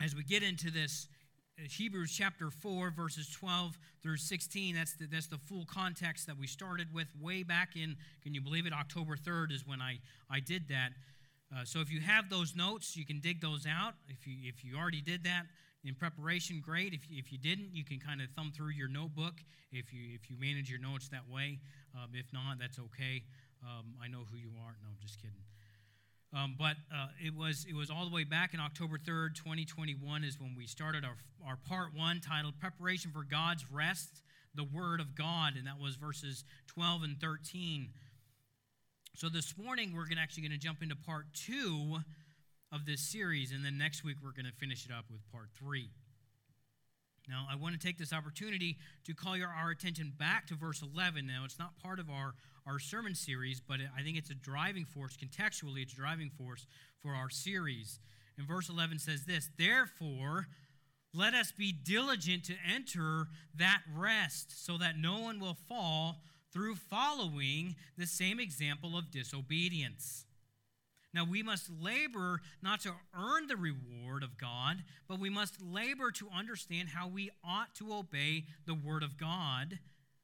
as we get into this Hebrews chapter 4, verses 12 through 16, that's the full context that we started with way back in, can you believe it, October 3rd is when I did that. So if you have those notes, you can dig those out. If you already did that in preparation, great. If you didn't, you can kind of thumb through your notebook if you manage your notes that way. If not, that's okay. I know who you are. No, I'm just kidding. But it was all the way back in October 3rd, 2021 is when we started our part 1 titled Preparation for God's Rest, the Word of God, and that was verses 12 and 13. So this morning we're actually going to jump into part 2 of this series, and then next week we're going to finish it up with part 3. Now, I want to take this opportunity to call our attention back to verse 11. Now, it's not part of our sermon series, but I think it's a driving force. Contextually, it's a driving force for our series. And verse 11 says this, "Therefore, let us be diligent to enter that rest, so that no one will fall through following the same example of disobedience." Now, we must labor not to earn the reward of God, but we must labor to understand how we ought to obey the Word of God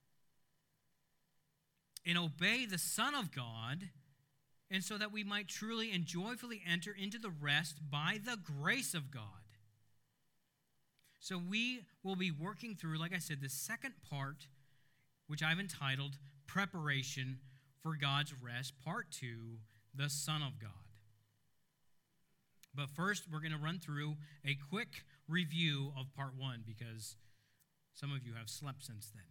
and obey the Son of God, and so that we might truly and joyfully enter into the rest by the grace of God. So we will be working through, like I said, the second part, which I've entitled Preparation for God's Rest, Part 2, the Son of God. But first, we're going to run through a quick review of Part 1 because some of you have slept since then.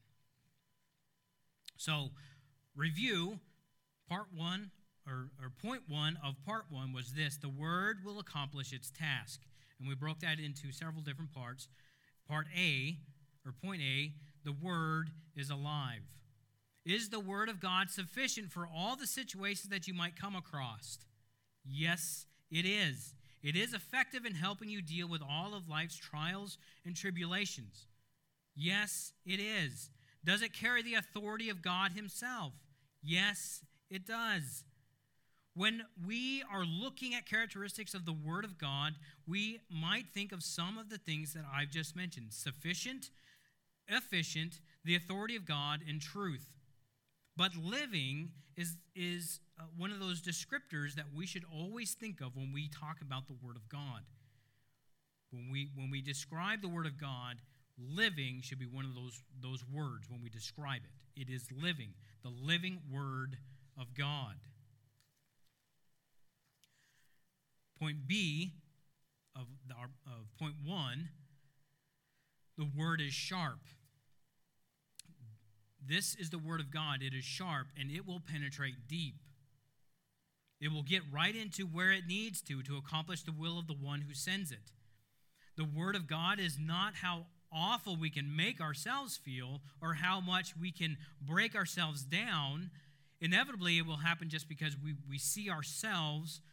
So, review, Part 1, or Point 1 of Part 1 was this: the Word will accomplish its task. And we broke that into several different parts. Part A, or Point A, the Word is alive. Is the Word of God sufficient for all the situations that you might come across? Yes, it is. It is effective in helping you deal with all of life's trials and tribulations. Yes, it is. Does it carry the authority of God Himself? Yes, it does. When we are looking at characteristics of the Word of God, we might think of some of the things that I've just mentioned: sufficient, efficient, the authority of God, and truth. But living is one of those descriptors that we should always think of when we talk about the Word of God. When we describe the Word of God, living should be one of those words when we describe it. It is living, the living Word of God. Point B of point 1, the Word is sharp. This is the Word of God. It is sharp, and it will penetrate deep. It will get right into where it needs to accomplish the will of the one who sends it. The Word of God is not how awful we can make ourselves feel or how much we can break ourselves down. Inevitably, it will happen just because we see ourselves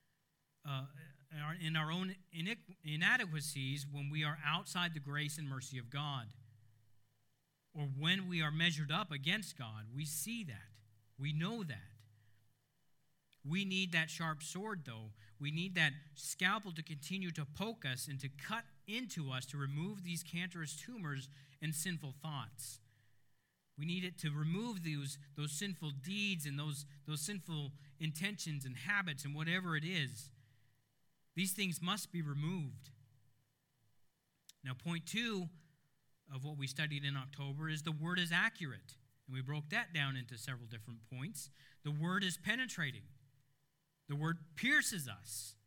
in our own inadequacies when we are outside the grace and mercy of God. Or when we are measured up against God. We see that. We know that. We need that sharp sword, though. We need that scalpel to continue to poke us and to cut into us to remove these cancerous tumors and sinful thoughts. We need it to remove those sinful deeds and those sinful intentions and habits and whatever it is. These things must be removed. Now, point 2 of what we studied in October is the Word is accurate. And we broke that down into several different points. The Word is penetrating. The Word pierces us.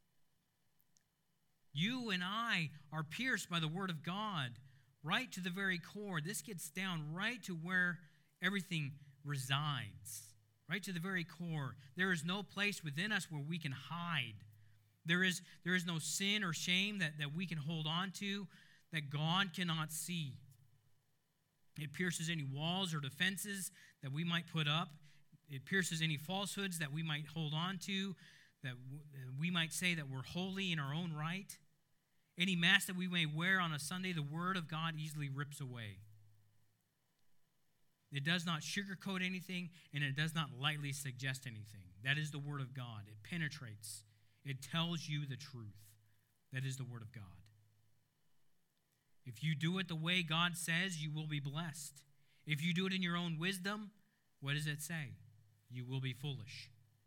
You and I are pierced by the Word of God right to the very core. This gets down right to where everything resides, right to the very core. There is no place within us where we can hide. There is no sin or shame that we can hold on to that God cannot see. It pierces any walls or defenses that we might put up. It pierces any falsehoods that we might hold on to, that we might say that we're holy in our own right. Any mask that we may wear on a Sunday, the Word of God easily rips away. It does not sugarcoat anything, and it does not lightly suggest anything. That is the Word of God. It penetrates. It tells you the truth. That is the Word of God. If you do it the way God says, you will be blessed. If you do it in your own wisdom, what does it say? You will be foolish.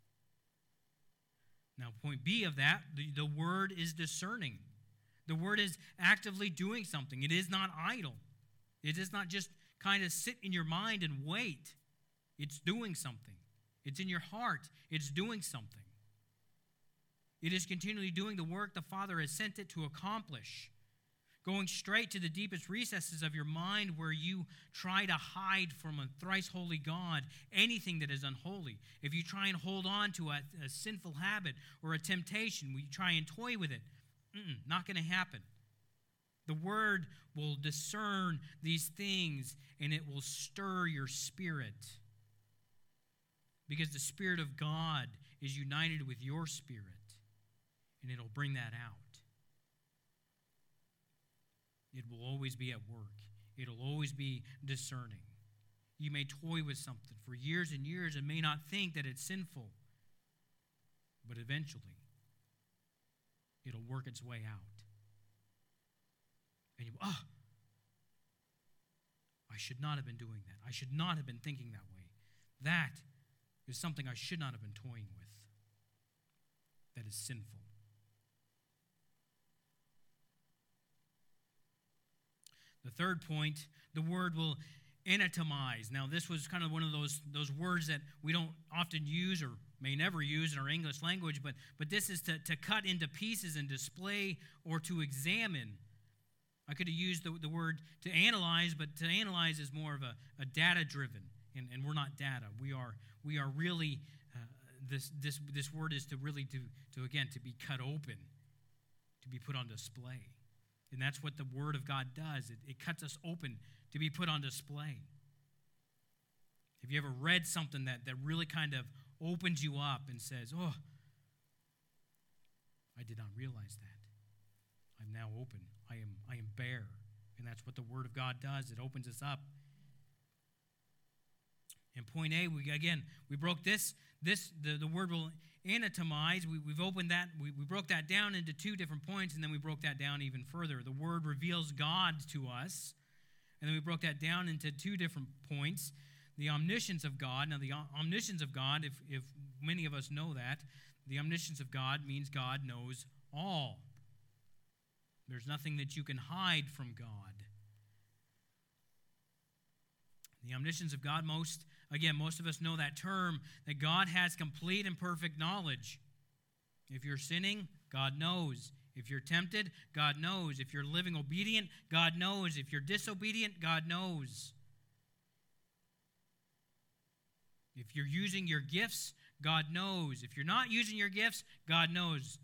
Now, point B of that, the word is discerning. The word is actively doing something. It is not idle. It does not just kind of sit in your mind and wait. It's doing something. It's in your heart. It's doing something. It is continually doing the work the Father has sent it to accomplish, going straight to the deepest recesses of your mind where you try to hide from a thrice holy God anything that is unholy. If you try and hold on to a sinful habit or a temptation, you try and toy with it, not going to happen. The Word will discern these things, and it will stir your spirit, because the Spirit of God is united with your spirit, and it'll bring that out. It will always be at work. It'll always be discerning. You may toy with something for years and years and may not think that it's sinful, but eventually it'll work its way out. And you go, I should not have been doing that. I should not have been thinking that way. That is something I should not have been toying with. That is sinful. The third point, the word will anatomize. Now, this was kind of one of those words that we don't often use or may never use in our English language, but this is to cut into pieces and display or to examine. I could have used the word to analyze, but to analyze is more of a data-driven, and we're not data. We are really, this word is to really, to be cut open, to be put on display. And that's what the Word of God does. It cuts us open to be put on display. Have you ever read something that really kind of opens you up and says, I did not realize that. I'm now open. I am bare. And that's what the Word of God does. It opens us up. In point A, we broke this. The word will anatomize. We've opened that. We broke that down into two different points, and then we broke that down even further. The word reveals God to us, and then we broke that down into two different points. The omniscience of God. Now, the omniscience of God, if many of us know that, the omniscience of God means God knows all. There's nothing that you can hide from God. The omniscience of God, most of us know that term, that God has complete and perfect knowledge. If you're sinning, God knows. If you're tempted, God knows. If you're living obedient, God knows. If you're disobedient, God knows. If you're using your gifts, God knows. If you're not using your gifts, God knows.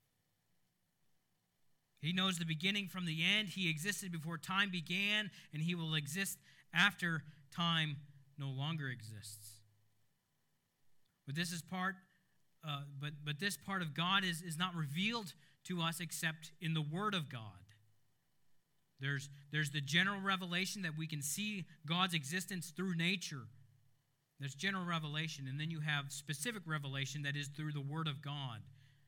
He knows the beginning from the end. He existed before time began, and he will exist after time no longer exists. But this is but this part of God is not revealed to us except in the Word of God. There's the general revelation that we can see God's existence through nature. There's general revelation, and then you have specific revelation that is through the Word of God.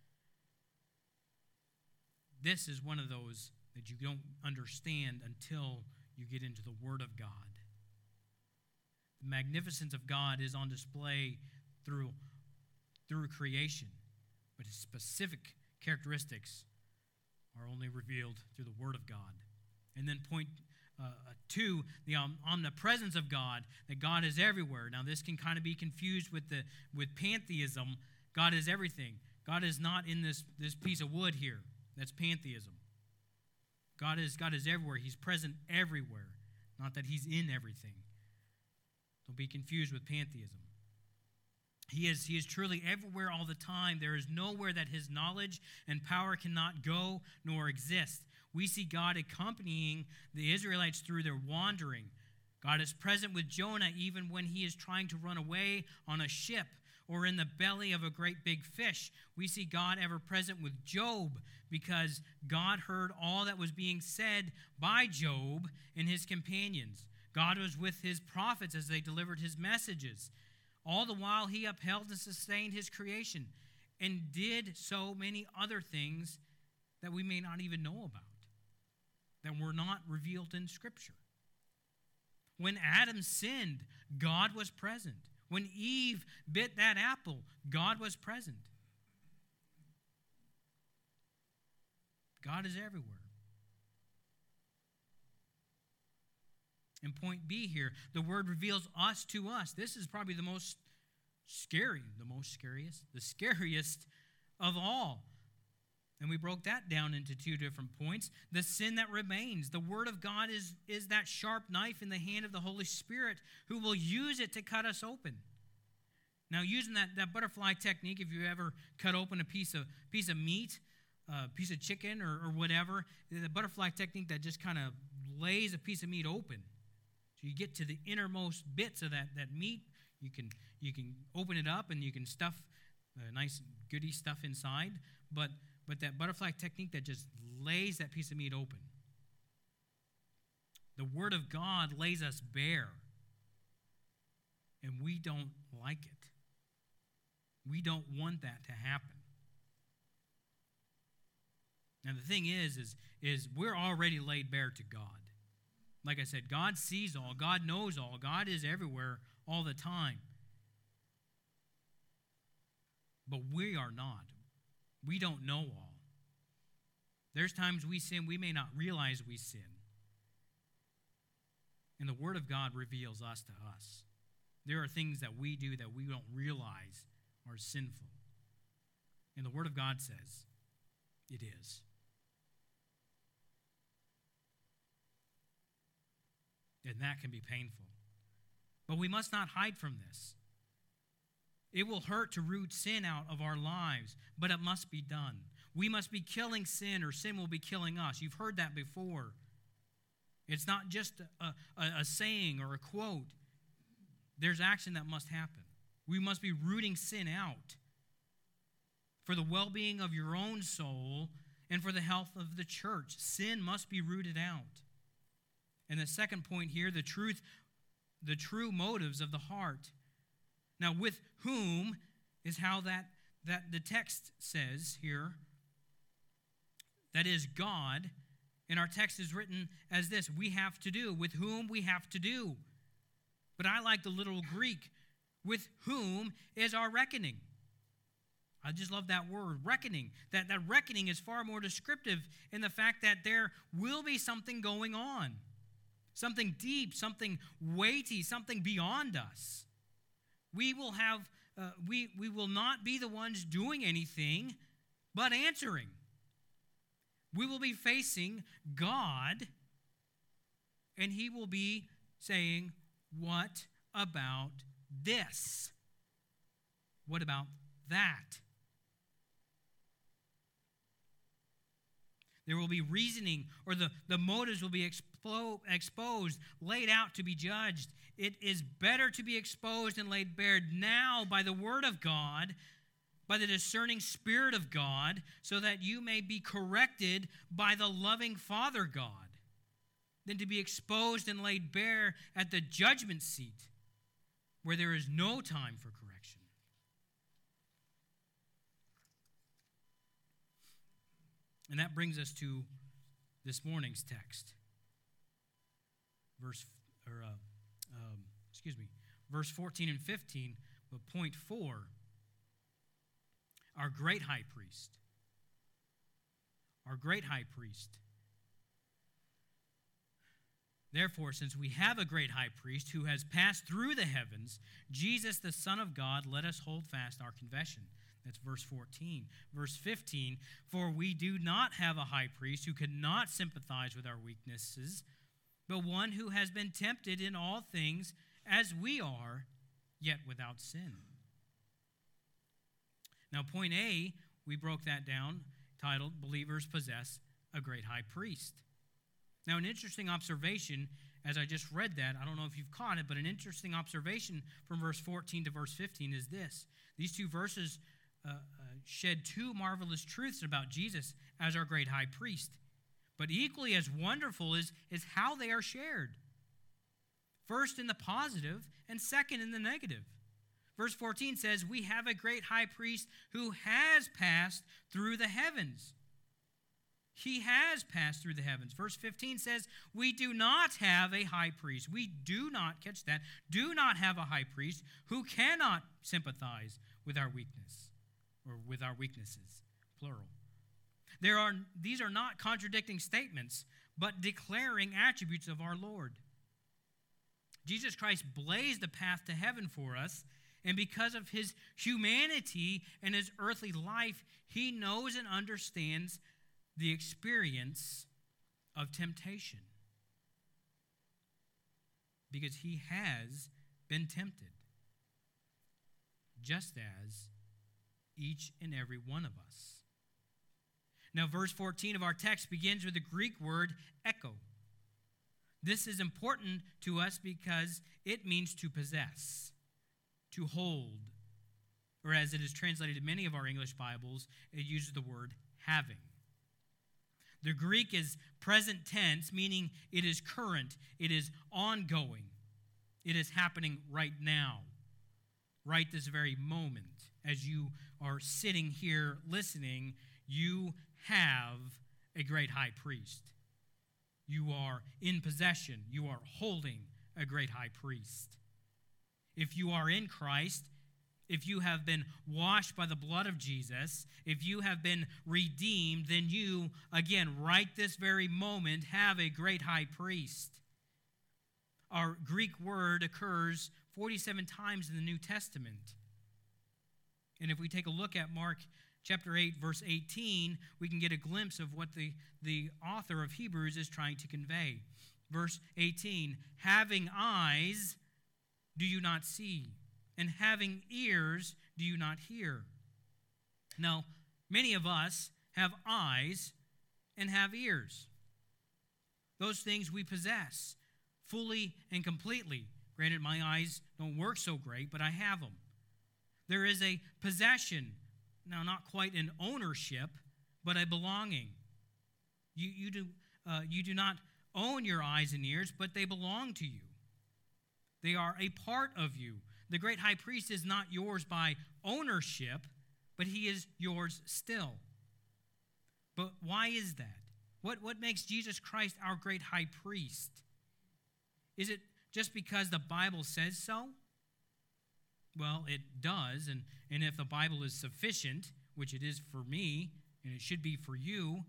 This is one of those that you don't understand until you get into the Word of God. The magnificence of God is on display through creation, but his specific characteristics are only revealed through the Word of God. And then point 2, the omnipresence of God, that God is everywhere. Now, this can kind of be confused with pantheism. God is everything. God is not in this piece of wood here. That's pantheism. God is everywhere. He's present everywhere. Not that he's in everything. Don't be confused with pantheism. He is truly everywhere all the time. There is nowhere that his knowledge and power cannot go nor exist. We see God accompanying the Israelites through their wandering. God is present with Jonah even when he is trying to run away on a ship or in the belly of a great big fish. We see God ever present with Job because God heard all that was being said by Job and his companions. God was with his prophets as they delivered his messages. All the while he upheld and sustained his creation and did so many other things that we may not even know about. that were not revealed in Scripture. When Adam sinned, God was present. When Eve bit that apple, God was present. God is everywhere. And point B here, the Word reveals us to us. This is probably the scariest of all. And we broke that down into two different points. The sin that remains. The Word of God is that sharp knife in the hand of the Holy Spirit who will use it to cut us open. Now, using that butterfly technique, if you ever cut open a piece of meat, a piece of chicken or whatever, the butterfly technique that just kind of lays a piece of meat open. So you get to the innermost bits of that meat. You can open it up and you can stuff nice goody stuff inside. But that butterfly technique that just lays that piece of meat open. The Word of God lays us bare. And we don't like it. We don't want that to happen. Now the thing is we're already laid bare to God. Like I said, God sees all. God knows all. God is everywhere all the time. But we are not. We don't know all. There's times we sin, we may not realize we sin. And the Word of God reveals us to us. There are things that we do that we don't realize are sinful. And the Word of God says it is. And that can be painful. But we must not hide from this. It will hurt to root sin out of our lives, but it must be done. We must be killing sin, or sin will be killing us. You've heard that before. It's not just a saying or a quote. There's action that must happen. We must be rooting sin out for the well-being of your own soul and for the health of the church. Sin must be rooted out. And the second point here, the true motives of the heart. Now, with whom is how that the text says here. That is God. And our text is written as this: we have to do. With whom we have to do. But I like the literal Greek. With whom is our reckoning. I just love that word, reckoning. That reckoning is far more descriptive in the fact that there will be something going on. Something deep, something weighty, something beyond us. We will have, we will not be the ones doing anything, but answering. We will be facing God, and He will be saying, "What about this? What about that?" There will be reasoning, or the motives will be exposed, laid out to be judged. It is better to be exposed and laid bare now by the Word of God, by the discerning Spirit of God, so that you may be corrected by the loving Father God, than to be exposed and laid bare at the judgment seat, where there is no time for correction. And that brings us to this morning's text. Verse 14 and 15, but point 4, our great high priest. Our great high priest. Therefore, since we have a great high priest who has passed through the heavens, Jesus, the Son of God, let us hold fast our confession. That's verse 14. Verse 15, for we do not have a high priest who cannot sympathize with our weaknesses, but one who has been tempted in all things as we are, yet without sin. Now, point A, we broke that down, titled, Believers Possess a Great High Priest. Now, an interesting observation, as I just read that, I don't know if you've caught it, but an interesting observation from verse 14 to verse 15 is this. These two verses shed two marvelous truths about Jesus as our great high priest. But equally as wonderful is how they are shared. First in the positive, and second in the negative. Verse 14 says, we have a great high priest who has passed through the heavens. he has passed through the heavens. Verse 15 says, we do not have a high priest. We do not, catch that, do not have a high priest who cannot sympathize with our weakness, or with our weaknesses, plural. These are not contradicting statements, but declaring attributes of our Lord. Jesus Christ blazed the path to heaven for us, and because of his humanity and his earthly life, he knows and understands the experience of temptation. Because he has been tempted, just as each and every one of us. Now, verse 14 of our text begins with the Greek word echo. This is important to us because it means to possess, to hold, or as it is translated in many of our English Bibles, it uses the word having. The Greek is present tense, meaning it is current, it is ongoing, it is happening right now, right this very moment. As you are sitting here listening, you have a great high priest. You are in possession. You are holding a great high priest. If you are in Christ, if you have been washed by the blood of Jesus, if you have been redeemed, then you, again, right this very moment, have a great high priest. Our Greek word occurs 47 times in the New Testament. And if we take a look at Mark chapter 8, verse 18, we can get a glimpse of what the author of Hebrews is trying to convey. Verse 18, having eyes, do you not see? And having ears, do you not hear? Now, many of us have eyes and have ears. Those things we possess fully and completely. Granted, my eyes don't work so great, but I have them. There is a possession. Now, not quite an ownership, but a belonging. You do not own your eyes and ears, but they belong to you. They are a part of you. The great high priest is not yours by ownership, but he is yours still. But why is that? What makes Jesus Christ our great high priest? Is it just because the Bible says so? Well, it does, and if the Bible is sufficient, which it is for me, and it should be for you,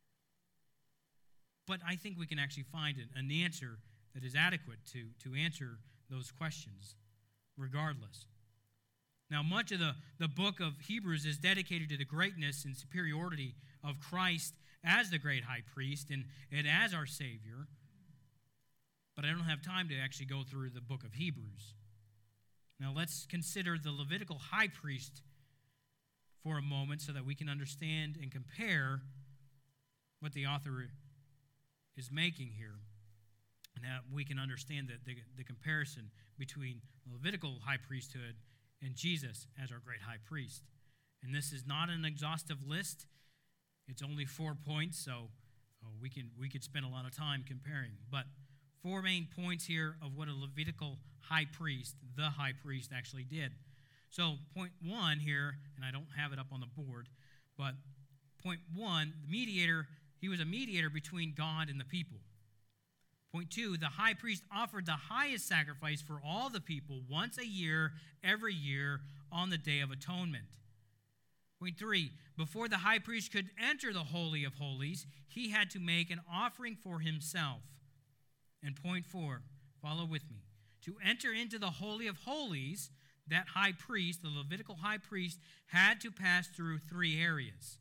but I think we can actually find an answer that is adequate to answer those questions, regardless. Now, much of the book of Hebrews is dedicated to the greatness and superiority of Christ as the great high priest and as our Savior, but I don't have time to actually go through the book of Hebrews. Now let's consider the Levitical high priest for a moment so that we can understand and compare what the author is making here, and that we can understand the comparison between the Levitical high priesthood and Jesus as our great high priest. And this is not an exhaustive list. It's only 4 points, so we could spend a lot of time comparing. But 4 main points here of what a Levitical high priest, the high priest, actually did. So point 1 here, and I don't have it up on the board, but point 1, the mediator, he was a mediator between God and the people. Point 2, the high priest offered the highest sacrifice for all the people once a year, every year, on the Day of Atonement. Point 3, before the high priest could enter the Holy of Holies, he had to make an offering for himself. And point 4, follow with me. To enter into the Holy of Holies, that high priest, the Levitical high priest, had to pass through 3 areas.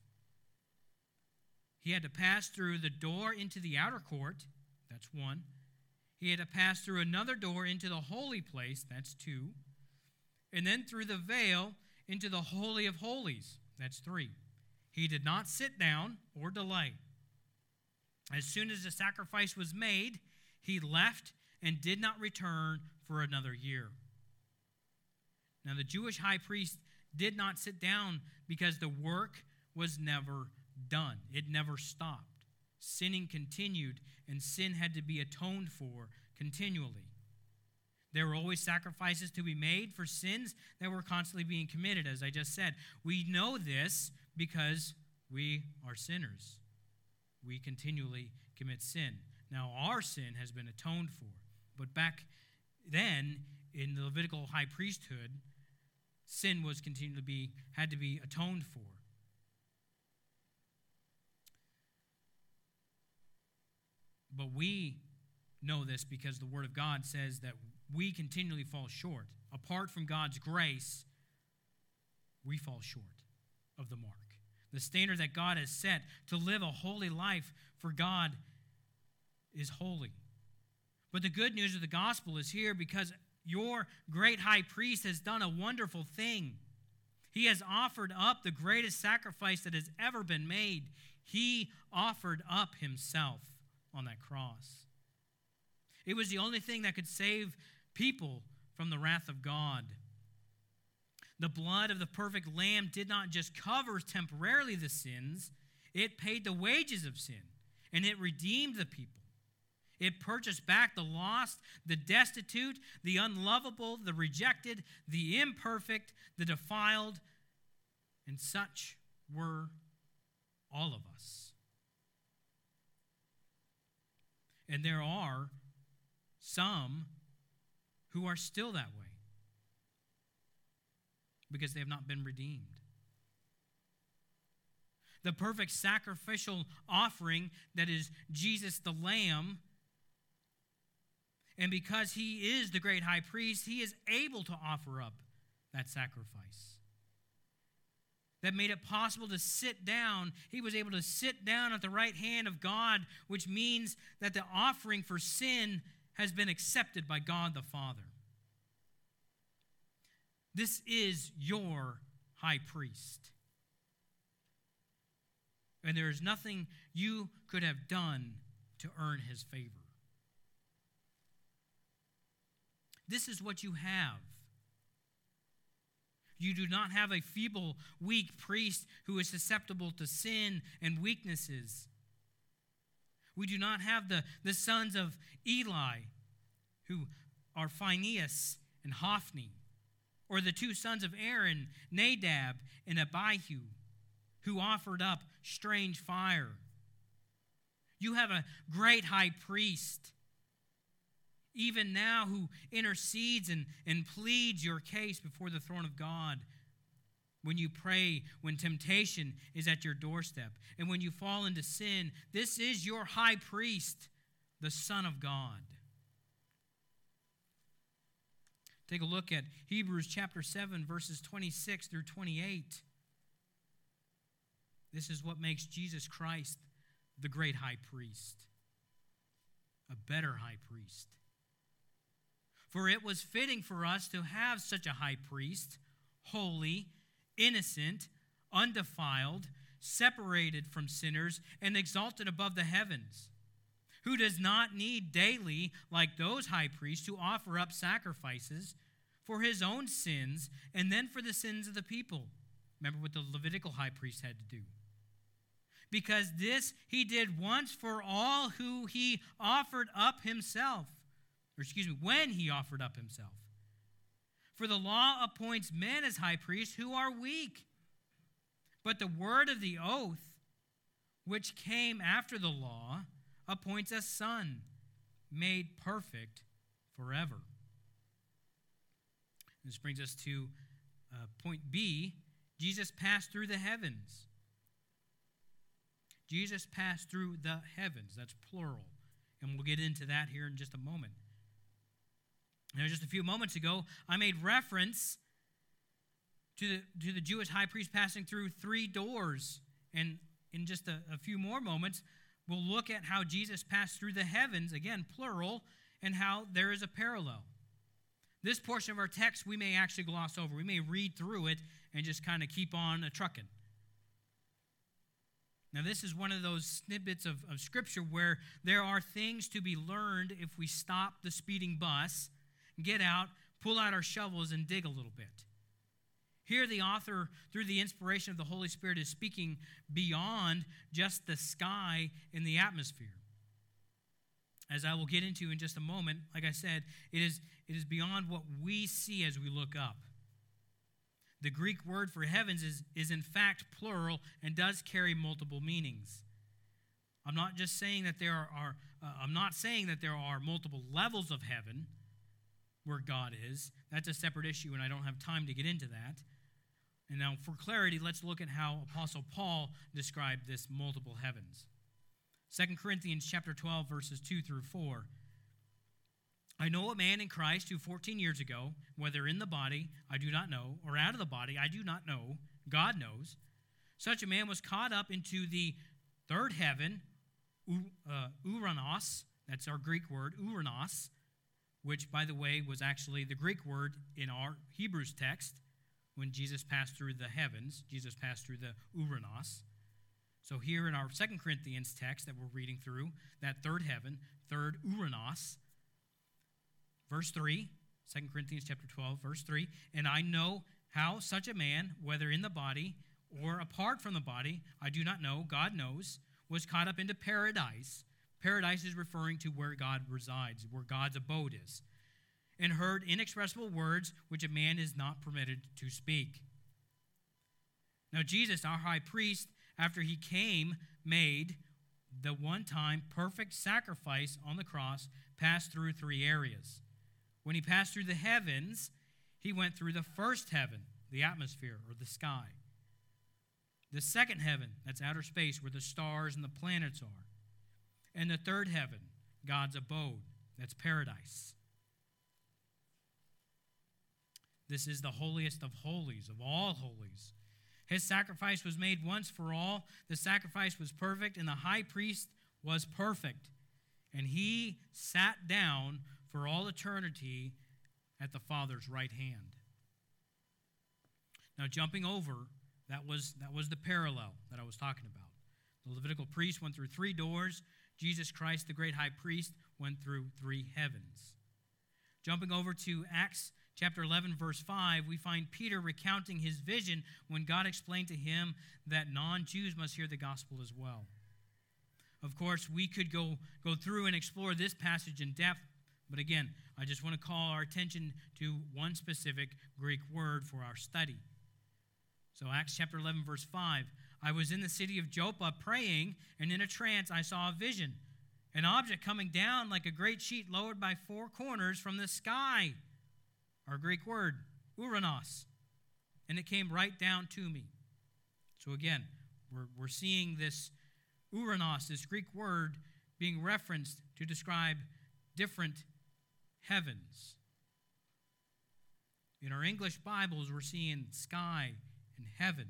He had to pass through the door into the outer court, that's 1. He had to pass through another door into the holy place, that's 2. And then through the veil into the Holy of Holies, that's 3. He did not sit down or delay. As soon as the sacrifice was made, he left and did not return for another year. Now, the Jewish high priest did not sit down because the work was never done. It never stopped. Sinning continued, and sin had to be atoned for continually. There were always sacrifices to be made for sins that were constantly being committed, as I just said. We know this because we are sinners. we continually commit sin. Now, our sin has been atoned for. But back then, in the Levitical high priesthood, sin was had to be atoned for. But we know this because the Word of God says that we continually fall short. Apart from God's grace, we fall short of the mark. The standard that God has set to live a holy life for God is holy. But the good news of the gospel is here because your great high priest has done a wonderful thing. He has offered up the greatest sacrifice that has ever been made. He offered up himself on that cross. It was the only thing that could save people from the wrath of God. The blood of the perfect lamb did not just cover temporarily the sins, it paid the wages of sin, and it redeemed the people. It purchased back the lost, the destitute, the unlovable, the rejected, the imperfect, the defiled, and such were all of us. And there are some who are still that way because they have not been redeemed. The perfect sacrificial offering that is Jesus the Lamb, and because he is the great high priest, he is able to offer up that sacrifice. That made it possible to sit down. He was able to sit down at the right hand of God, which means that the offering for sin has been accepted by God the Father. This is your high priest. And there is nothing you could have done to earn his favor. This is what you have. You do not have a feeble, weak priest who is susceptible to sin and weaknesses. We do not have the sons of Eli, who are Phinehas and Hophni, or the two sons of Aaron, Nadab and Abihu, who offered up strange fire. You have a great high priest, even now, who intercedes and pleads your case before the throne of God. When you pray, when temptation is at your doorstep, and when you fall into sin, this is your high priest, the Son of God. Take a look at Hebrews chapter 7, verses 26 through 28. This is what makes Jesus Christ the great high priest, a better high priest. For it was fitting for us to have such a high priest, holy, innocent, undefiled, separated from sinners, and exalted above the heavens, who does not need daily, like those high priests, to offer up sacrifices for his own sins and then for the sins of the people. Remember what the Levitical high priest had to do. Because this he did once for all, who he offered up himself. When he offered up himself. For the law appoints men as high priests who are weak. But the word of the oath, which came after the law, appoints a son, made perfect forever. This brings us to point B. Jesus passed through the heavens. Jesus passed through the heavens. That's plural. And we'll get into that here in just a moment. Now, just a few moments ago, I made reference to the Jewish high priest passing through 3 doors. And in just a few more moments, we'll look at how Jesus passed through the heavens, again, plural, and how there is a parallel. This portion of our text we may actually gloss over. We may read through it and just kind of keep on trucking. Now, this is one of those snippets of Scripture where there are things to be learned if we stop the speeding bus, get out, pull out our shovels, and dig a little bit. Here the author, through the inspiration of the Holy Spirit, is speaking beyond just the sky and the atmosphere. As I will get into in just a moment, like I said, it is beyond what we see as we look up. The Greek word for heavens is in fact plural and does carry multiple meanings. I'm not just saying that I'm not saying that there are multiple levels of heaven where God is. That's a separate issue, and I don't have time to get into that. And now, for clarity, let's look at how Apostle Paul described this multiple heavens. 2 Corinthians chapter 12, verses 2 through 4. I know a man in Christ who 14 years ago, whether in the body, I do not know, or out of the body, I do not know, God knows, such a man was caught up into the third heaven, Uranos, that's our Greek word, Uranos, which, by the way, was actually the Greek word in our Hebrews text. When Jesus passed through the heavens, Jesus passed through the Uranos. So here in our 2 Corinthians text that we're reading through, that third heaven, third Uranos, verse 3, 2 Corinthians chapter 12, verse 3, and I know how such a man, whether in the body or apart from the body, I do not know, God knows, was caught up into paradise. Paradise is referring to where God resides, where God's abode is, and heard inexpressible words which a man is not permitted to speak. Now Jesus, our high priest, after he came, made the one-time perfect sacrifice on the cross, passed through three areas. When he passed through the heavens, he went through the first heaven, the atmosphere or the sky. The second heaven, that's outer space where the stars and the planets are. And the third heaven, God's abode, that's paradise. This is the holiest of holies, of all holies. His sacrifice was made once for all. The sacrifice was perfect, and the high priest was perfect. And he sat down for all eternity at the Father's right hand. Now, jumping over, that was the parallel that I was talking about. The Levitical priest went through three doors. Jesus Christ, the great high priest, went through three heavens. Jumping over to Acts chapter 11, verse 5, we find Peter recounting his vision when God explained to him that non-Jews must hear the gospel as well. Of course, we could go through and explore this passage in depth, but again, I just want to call our attention to one specific Greek word for our study. So Acts chapter 11, verse 5, I was in the city of Joppa praying, and in a trance I saw a vision, an object coming down like a great sheet lowered by four corners from the sky. Our Greek word, uranos. And it came right down to me. So again, we're seeing this uranos, this Greek word, being referenced to describe different heavens. In our English Bibles, we're seeing sky and heaven.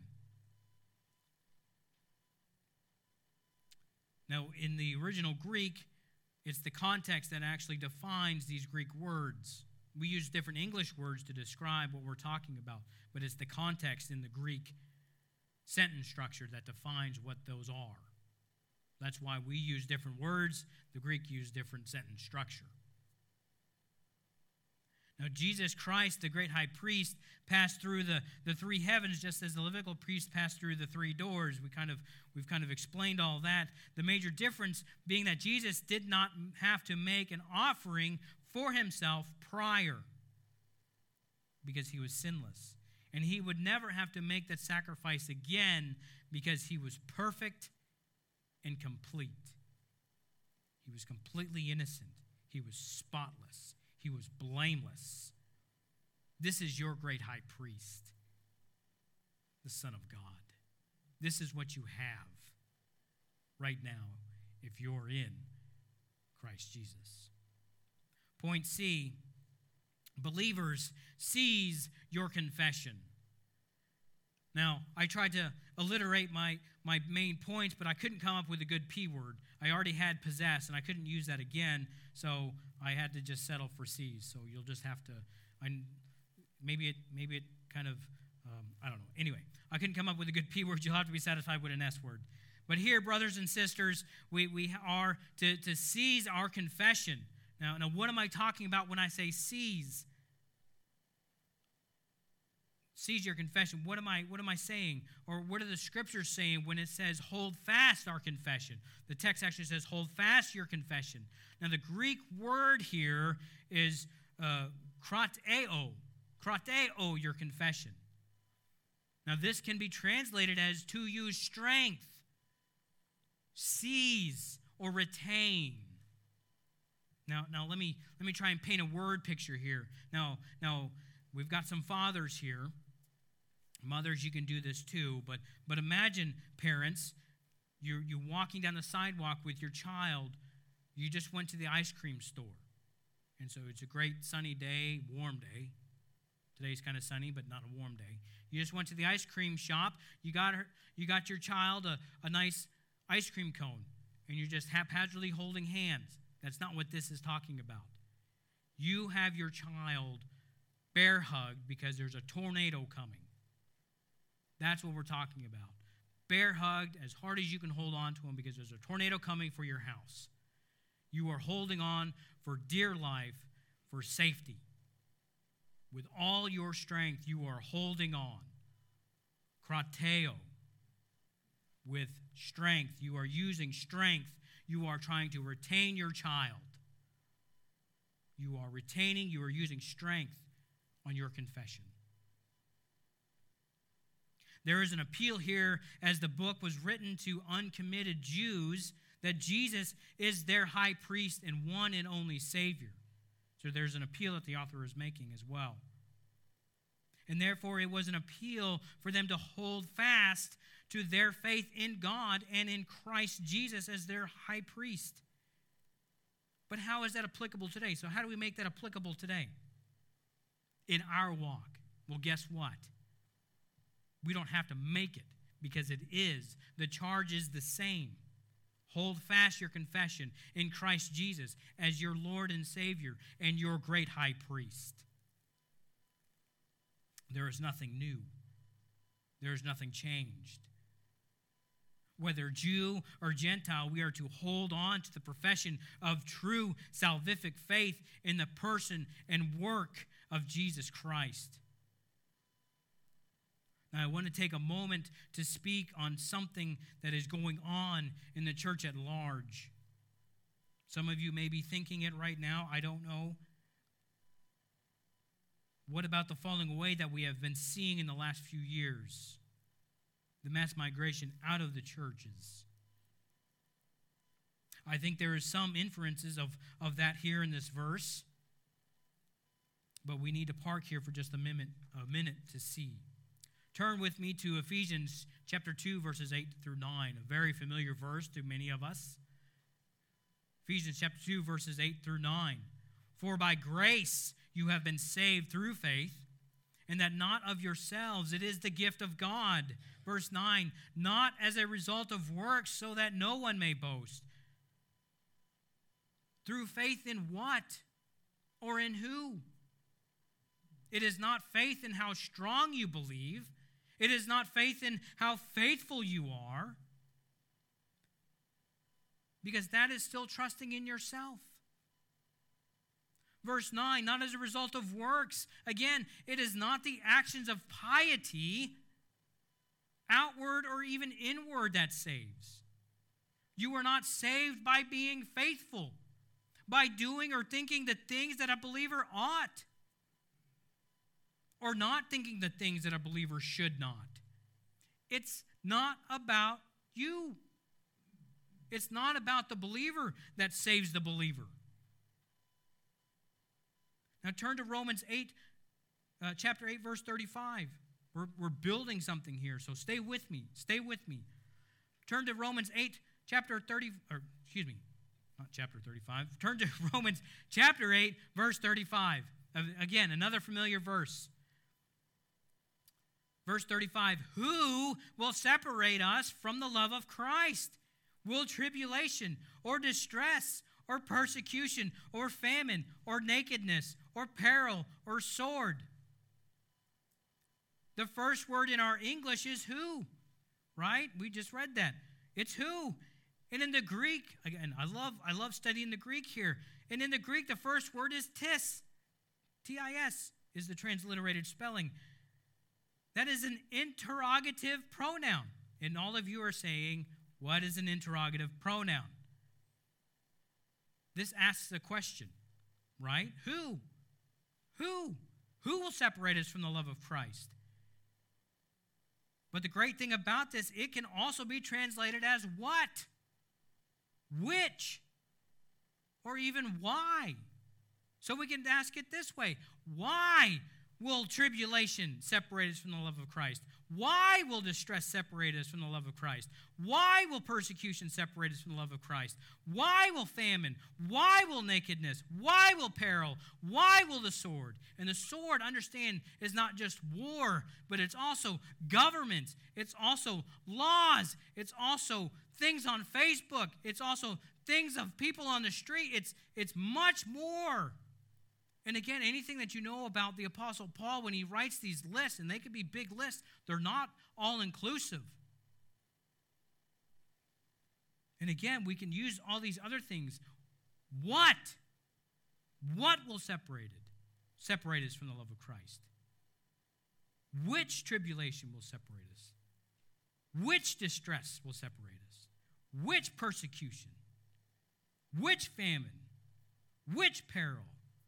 Now, in the original Greek, it's the context that actually defines these Greek words. We use different English words to describe what we're talking about, but it's the context in the Greek sentence structure that defines what those are. That's why we use different words. The Greek used different sentence structure. Now, Jesus Christ, the great high priest, passed through the three heavens just as the Levitical priest passed through the three doors. We've kind of explained all that. The major difference being that Jesus did not have to make an offering for himself prior because he was sinless. And he would never have to make that sacrifice again because he was perfect and complete. He was completely innocent. He was spotless. He was blameless. This is your great high priest, the Son of God. This is what you have right now if you're in Christ Jesus. Point C, believers, seize your confession. Now, I tried to alliterate my main points, but I couldn't come up with a good P word. I already had possess, and I couldn't use that again, so I had to just settle for seize. So you'll just have to, maybe it kind of, I don't know. Anyway, I couldn't come up with a good P word. You'll have to be satisfied with an S word. But here, brothers and sisters, we are to seize our confession. Now, what am I talking about when I say seize? Seize your confession. What am I saying? Or what are the scriptures saying when it says hold fast our confession? The text actually says hold fast your confession. Now the Greek word here is krateo. Krateo your confession. Now this can be translated as to use strength. seize, or retain. Now let me try and paint a word picture here. Now we've got some fathers here. Mothers, you can do this too, but imagine, parents, you're walking down the sidewalk with your child. You just went to the ice cream store. And so it's a great sunny day, warm day. Today's kind of sunny, but not a warm day. You just went to the ice cream shop. You got your child a nice ice cream cone, and you're just haphazardly holding hands. That's not what this is talking about. You have your child bear hugged because there's a tornado coming. That's what we're talking about. Bear hugged as hard as you can hold on to him because there's a tornado coming for your house. You are holding on for dear life, for safety. With all your strength, you are holding on. Krateo. With strength. You are using strength. You are trying to retain your child. You are using strength on your confession. There is an appeal here, as the book was written to uncommitted Jews, that Jesus is their high priest and one and only Savior. So there's an appeal that the author is making as well. And therefore, it was an appeal for them to hold fast to their faith in God and in Christ Jesus as their high priest. But how is that applicable today? So how do we make that applicable today in our walk? Well, guess what? We don't have to make it because it is. The charge is the same. Hold fast your confession in Christ Jesus as your Lord and Savior and your great high priest. There is nothing new. There is nothing changed. Whether Jew or Gentile, we are to hold on to the profession of true salvific faith in the person and work of Jesus Christ. Now, I want to take a moment to speak on something that is going on in the church at large. Some of you may be thinking it right now. I don't know. What about the falling away that we have been seeing in the last few years? The mass migration out of the churches. I think there is some inferences of that here in this verse. But we need to park here for just a minute to see. Turn with me to Ephesians chapter 2, verses 8 through 9, a very familiar verse to many of us. Ephesians chapter 2, verses 8 through 9. For by grace you have been saved through faith, and that not of yourselves, it is the gift of God. Verse 9, not as a result of works, so that no one may boast. Through faith in what? Or in who? It is not faith in how strong you believe. It is not faith in how faithful you are. Because that is still trusting in yourself. Verse 9, not as a result of works. Again, it is not the actions of piety, outward or even inward, that saves. You are not saved by being faithful, by doing or thinking the things that a believer ought, or not thinking the things that a believer should not. It's not about you. It's not about the believer that saves the believer. Now turn to Romans 8, chapter 8, verse 35. We're building something here, so stay with me. Stay with me. Turn to Romans 8, chapter 30, or excuse me, not chapter 35. Turn to Romans chapter 8, verse 35. Again, another familiar verse. Verse 35, who will separate us from the love of Christ? Will tribulation or distress or persecution or famine or nakedness or peril or sword? The first word in our English is who, right? We just read that. It's who. And in the Greek, again, I love studying the Greek here. And in the Greek, the first word is tis. T-I-S is the transliterated spelling. That is an interrogative pronoun. And all of you are saying, what is an interrogative pronoun? This asks a question, right? Who? Who? Who will separate us from the love of Christ? But the great thing about this, it can also be translated as what? which or even why. So we can ask it this way. Why will tribulation separate us from the love of Christ? Why will distress separate us from the love of Christ? Why will persecution separate us from the love of Christ? Why will famine? Why will nakedness? Why will peril? Why will the sword? And the sword, understand, is not just war, but it's also government. It's also laws. It's also things on Facebook. It's also things of people on the street. It's much more. And again, anything that you know about the Apostle Paul when he writes these lists, and they could be big lists, they're not all-inclusive. And again, we can use all these other things. What will separate us from the love of Christ? Which tribulation will separate us? Which distress will separate us? Which persecution? Which famine? Which peril?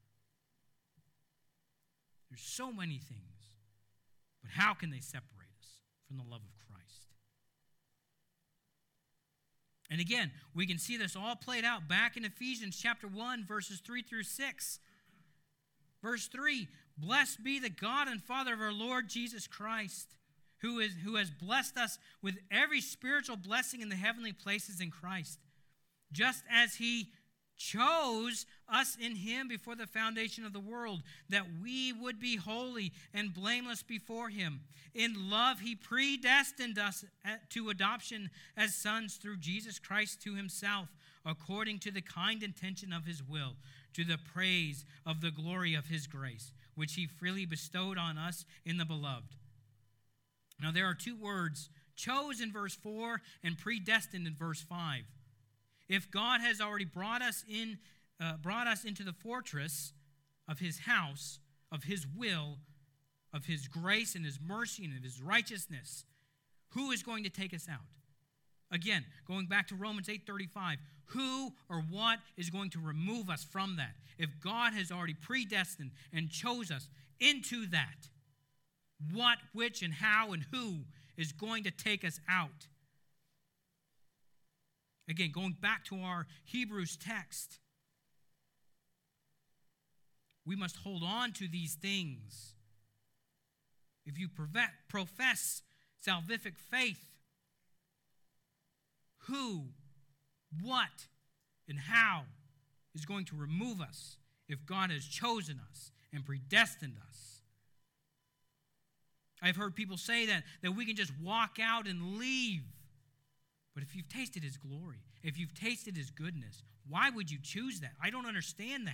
There's so many things. But how can they separate us from the love of Christ? And again, we can see this all played out back in Ephesians chapter 1, verses 3 through 6. Verse 3, blessed be the God and Father of our Lord Jesus Christ, who has blessed us with every spiritual blessing in the heavenly places in Christ, just as he chose us in him before the foundation of the world, that we would be holy and blameless before him. In love, he predestined us to adoption as sons through Jesus Christ to himself, according to the kind intention of his will, to the praise of the glory of his grace, which he freely bestowed on us in the beloved. Now there are two words, chose in verse 4 and predestined in verse 5. If God has already brought us into the fortress of his house, of his will, of his grace and his mercy and of his righteousness, who is going to take us out? Again, going back to Romans 8:35, who or what is going to remove us from that? If God has already predestined and chose us into that, what, which, and how, and who is going to take us out? Again, going back to our Hebrews text, we must hold on to these things. If you profess salvific faith, who, what, and how is going to remove us if God has chosen us and predestined us? I've heard people say that we can just walk out and leave. But if you've tasted his glory, if you've tasted his goodness, why would you choose that? I don't understand that.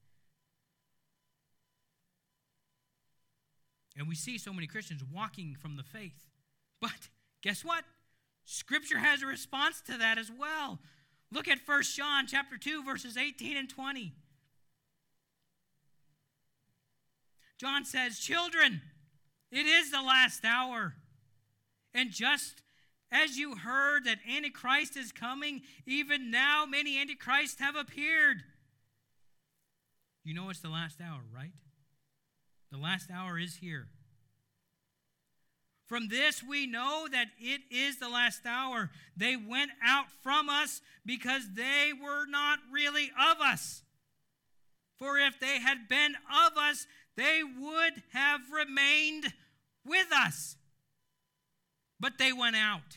And we see so many Christians walking from the faith. But guess what? Scripture has a response to that as well. Look at 1 John chapter 2, verses 18 and 20. John says, children, it is the last hour. And just as you heard that Antichrist is coming, even now many Antichrists have appeared. You know it's the last hour, right? The last hour is here. From this we know that it is the last hour. They went out from us because they were not really of us. For if they had been of us, they would have remained with us. But they went out,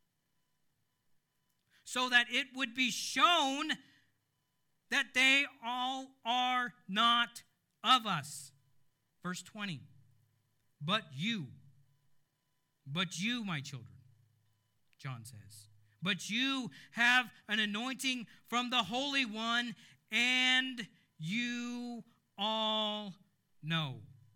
so that it would be shown that they all are not of us. Verse 20, but you, my children, John says, but you have an anointing from the Holy One, and you all know.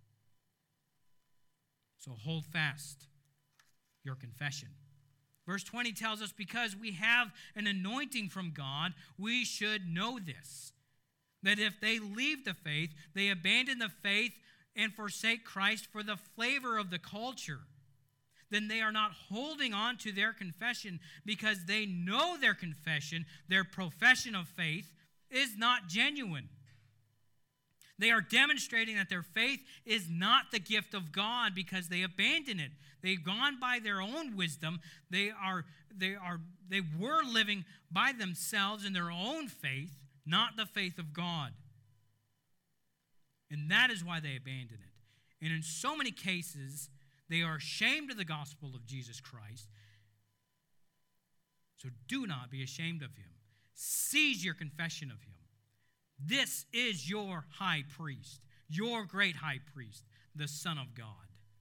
So hold fast your confession. Verse 20 tells us because we have an anointing from God, we should know this. That if they leave the faith, they abandon the faith and forsake Christ for the flavor of the culture, then they are not holding on to their confession because they know their confession, their profession of faith, is not genuine. They are demonstrating that their faith is not the gift of God because they abandon it. They've gone by their own wisdom. They were living by themselves in their own faith, not the faith of God. And that is why they abandon it. And in so many cases, they are ashamed of the gospel of Jesus Christ. So do not be ashamed of him. Seize your confession of him. This is your high priest, your great high priest, the Son of God.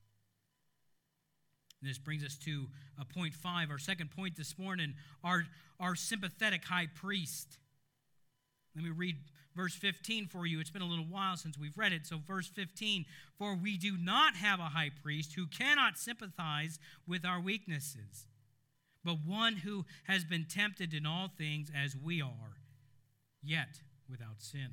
And this brings us to point 5, our second point this morning, our sympathetic high priest. Let me read verse 15 for you. It's been a little while since we've read it. So verse 15, for we do not have a high priest who cannot sympathize with our weaknesses, but one who has been tempted in all things as we are, yet without sin.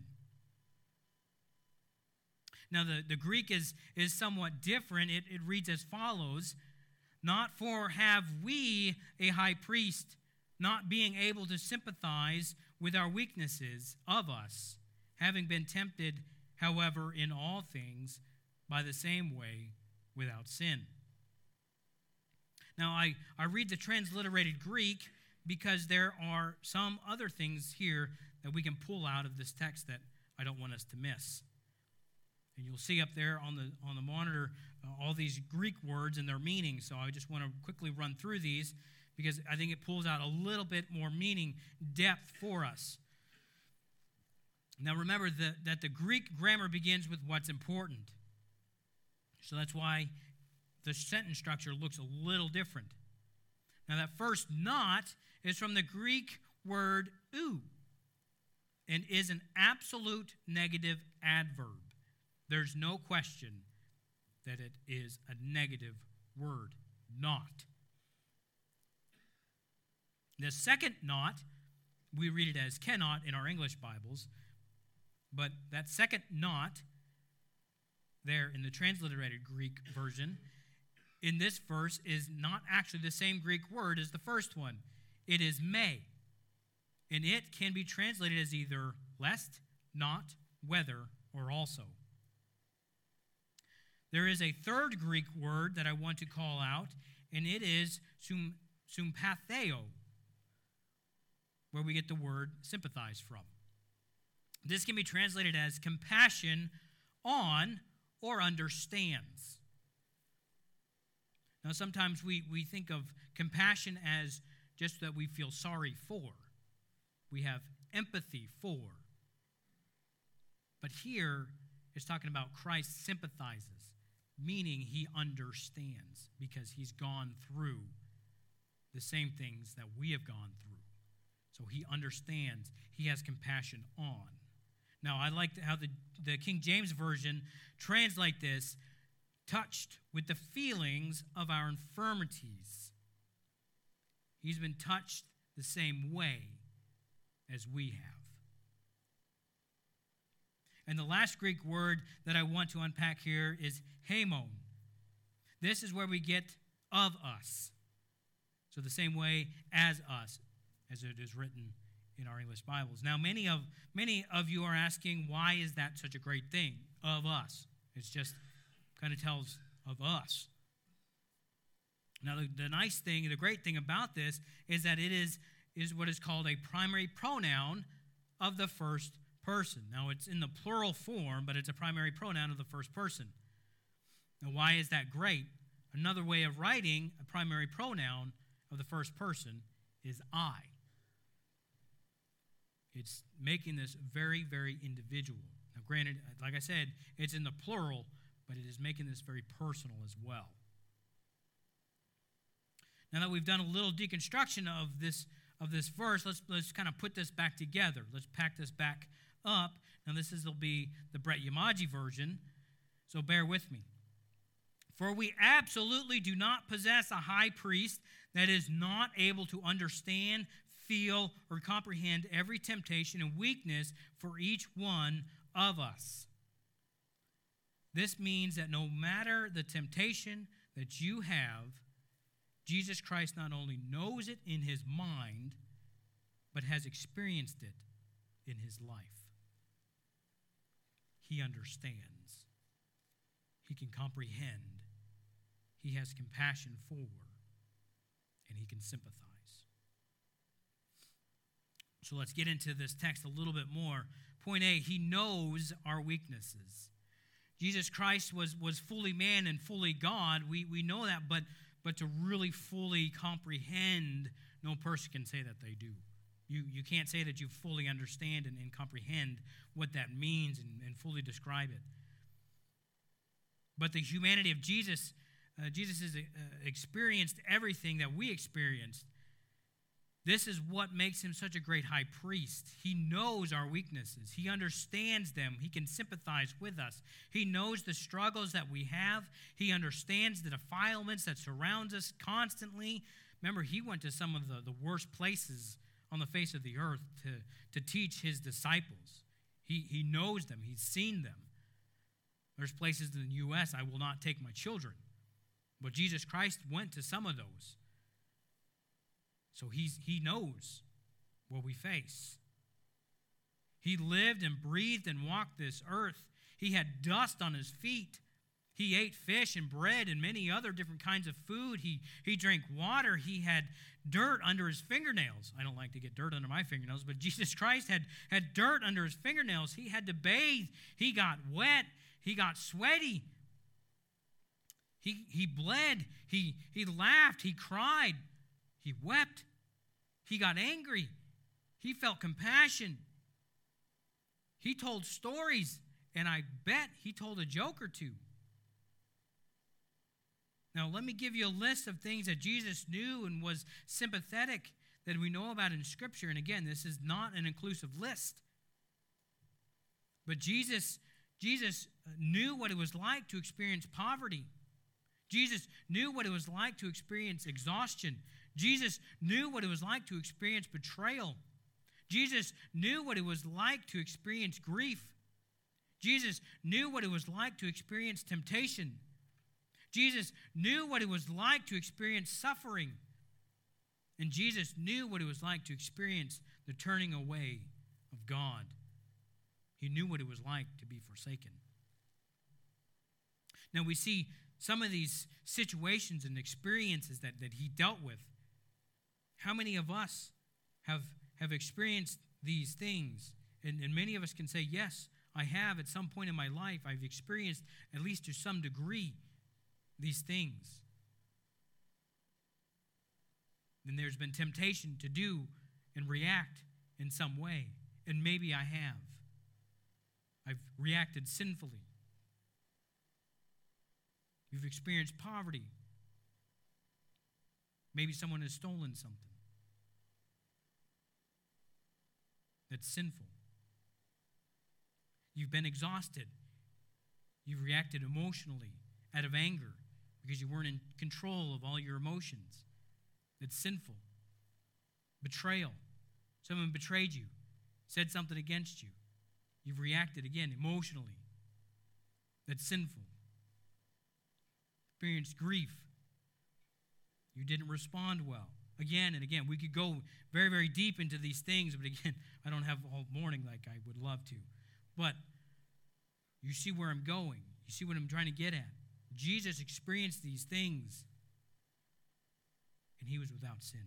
Now, the Greek is somewhat different. It reads as follows, not for have we a high priest not being able to sympathize with our weaknesses of us, having been tempted, however, in all things by the same way without sin. Now, I read the transliterated Greek because there are some other things here that we can pull out of this text that I don't want us to miss. And you'll see up there on the monitor all these Greek words and their meanings. So I just want to quickly run through these because I think it pulls out a little bit more meaning depth for us. Now remember that the Greek grammar begins with what's important. So that's why the sentence structure looks a little different. Now that first not is from the Greek word ou, and is an absolute negative adverb. There's no question that it is a negative word, not. The second not, we read it as cannot in our English Bibles, but that second not there in the transliterated Greek version in this verse is not actually the same Greek word as the first one. It is may. And it can be translated as either lest, not, whether, or also. There is a third Greek word that I want to call out, and it is sympatheo, where we get the word sympathize from. This can be translated as compassion on or understands. Now, sometimes we think of compassion as just that we feel sorry for. We have empathy for. But here, it's talking about Christ sympathizes, meaning he understands because he's gone through the same things that we have gone through. So he understands. He has compassion on. Now, I like how the King James Version translate this, touched with the feelings of our infirmities. He's been touched the same way as we have. And the last Greek word that I want to unpack here is haimon. This is where we get of us. So the same way as us, as it is written in our English Bibles. Now, many of you are asking, why is that such a great thing, of us? It's just kind of tells of us. Now, the nice thing, the great thing about this is that it is what is called a primary pronoun of the first person. Now, it's in the plural form, but it's a primary pronoun of the first person. Now, why is that great? Another way of writing a primary pronoun of the first person is I. It's making this very, very individual. Now, granted, like I said, it's in the plural, but it is making this very personal as well. Now that we've done a little deconstruction of this verse, let's kind of put this back together. Let's pack this back up. Now will be the Brett Yamaji version, so bear with me. For we absolutely do not possess a high priest that is not able to understand, feel, or comprehend every temptation and weakness for each one of us. This means that no matter the temptation that you have, Jesus Christ not only knows it in his mind, but has experienced it in his life. he understands. He can comprehend. He has compassion for, and he can sympathize. So let's get into this text a little bit more. Point A, he knows our weaknesses. Jesus Christ was fully man and fully God. We know that, but to really fully comprehend, no person can say that they do. You can't say that you fully understand and comprehend what that means and fully describe it. But the humanity of Jesus, Jesus has experienced everything that we experienced. This is what makes him such a great high priest. He knows our weaknesses. He understands them. He can sympathize with us. He knows the struggles that we have. He understands the defilements that surround us constantly. Remember, he went to some of the worst places on the face of the earth to teach his disciples. He knows them. He's seen them. There's places in the U.S. I will not take my children. But Jesus Christ went to some of those. So he knows what we face. He lived and breathed and walked this earth. He had dust on his feet. He ate fish and bread and many other different kinds of food. He drank water. He had dirt under his fingernails. I don't like to get dirt under my fingernails, but Jesus Christ had dirt under his fingernails. He had to bathe. He got wet. He got sweaty. He bled. He laughed. He cried. He wept. He got angry. He felt compassion. He told stories, and I bet he told a joke or two. Now, let me give you a list of things that Jesus knew and was sympathetic that we know about in Scripture. And again, this is not an inclusive list. But Jesus knew what it was like to experience poverty. Jesus knew what it was like to experience exhaustion. Jesus knew what it was like to experience betrayal. Jesus knew what it was like to experience grief. Jesus knew what it was like to experience temptation. Jesus knew what it was like to experience suffering. And Jesus knew what it was like to experience the turning away of God. He knew what it was like to be forsaken. Now we see some of these situations and experiences that he dealt with. How many of us have experienced these things? And many of us can say, yes, I have at some point in my life. I've experienced, at least to some degree, these things. And there's been temptation to do and react in some way. And maybe I have. I've reacted sinfully. You've experienced poverty. Maybe someone has stolen something that's sinful. You've been exhausted. You've reacted emotionally out of anger because you weren't in control of all your emotions. That's sinful. Betrayal. Someone betrayed you, said something against you. You've reacted again emotionally. That's sinful. Experienced grief. You didn't respond well. Again and again, we could go very, very deep into these things, but again, I don't have all morning like I would love to. But you see where I'm going. You see what I'm trying to get at. Jesus experienced these things, and he was without sin.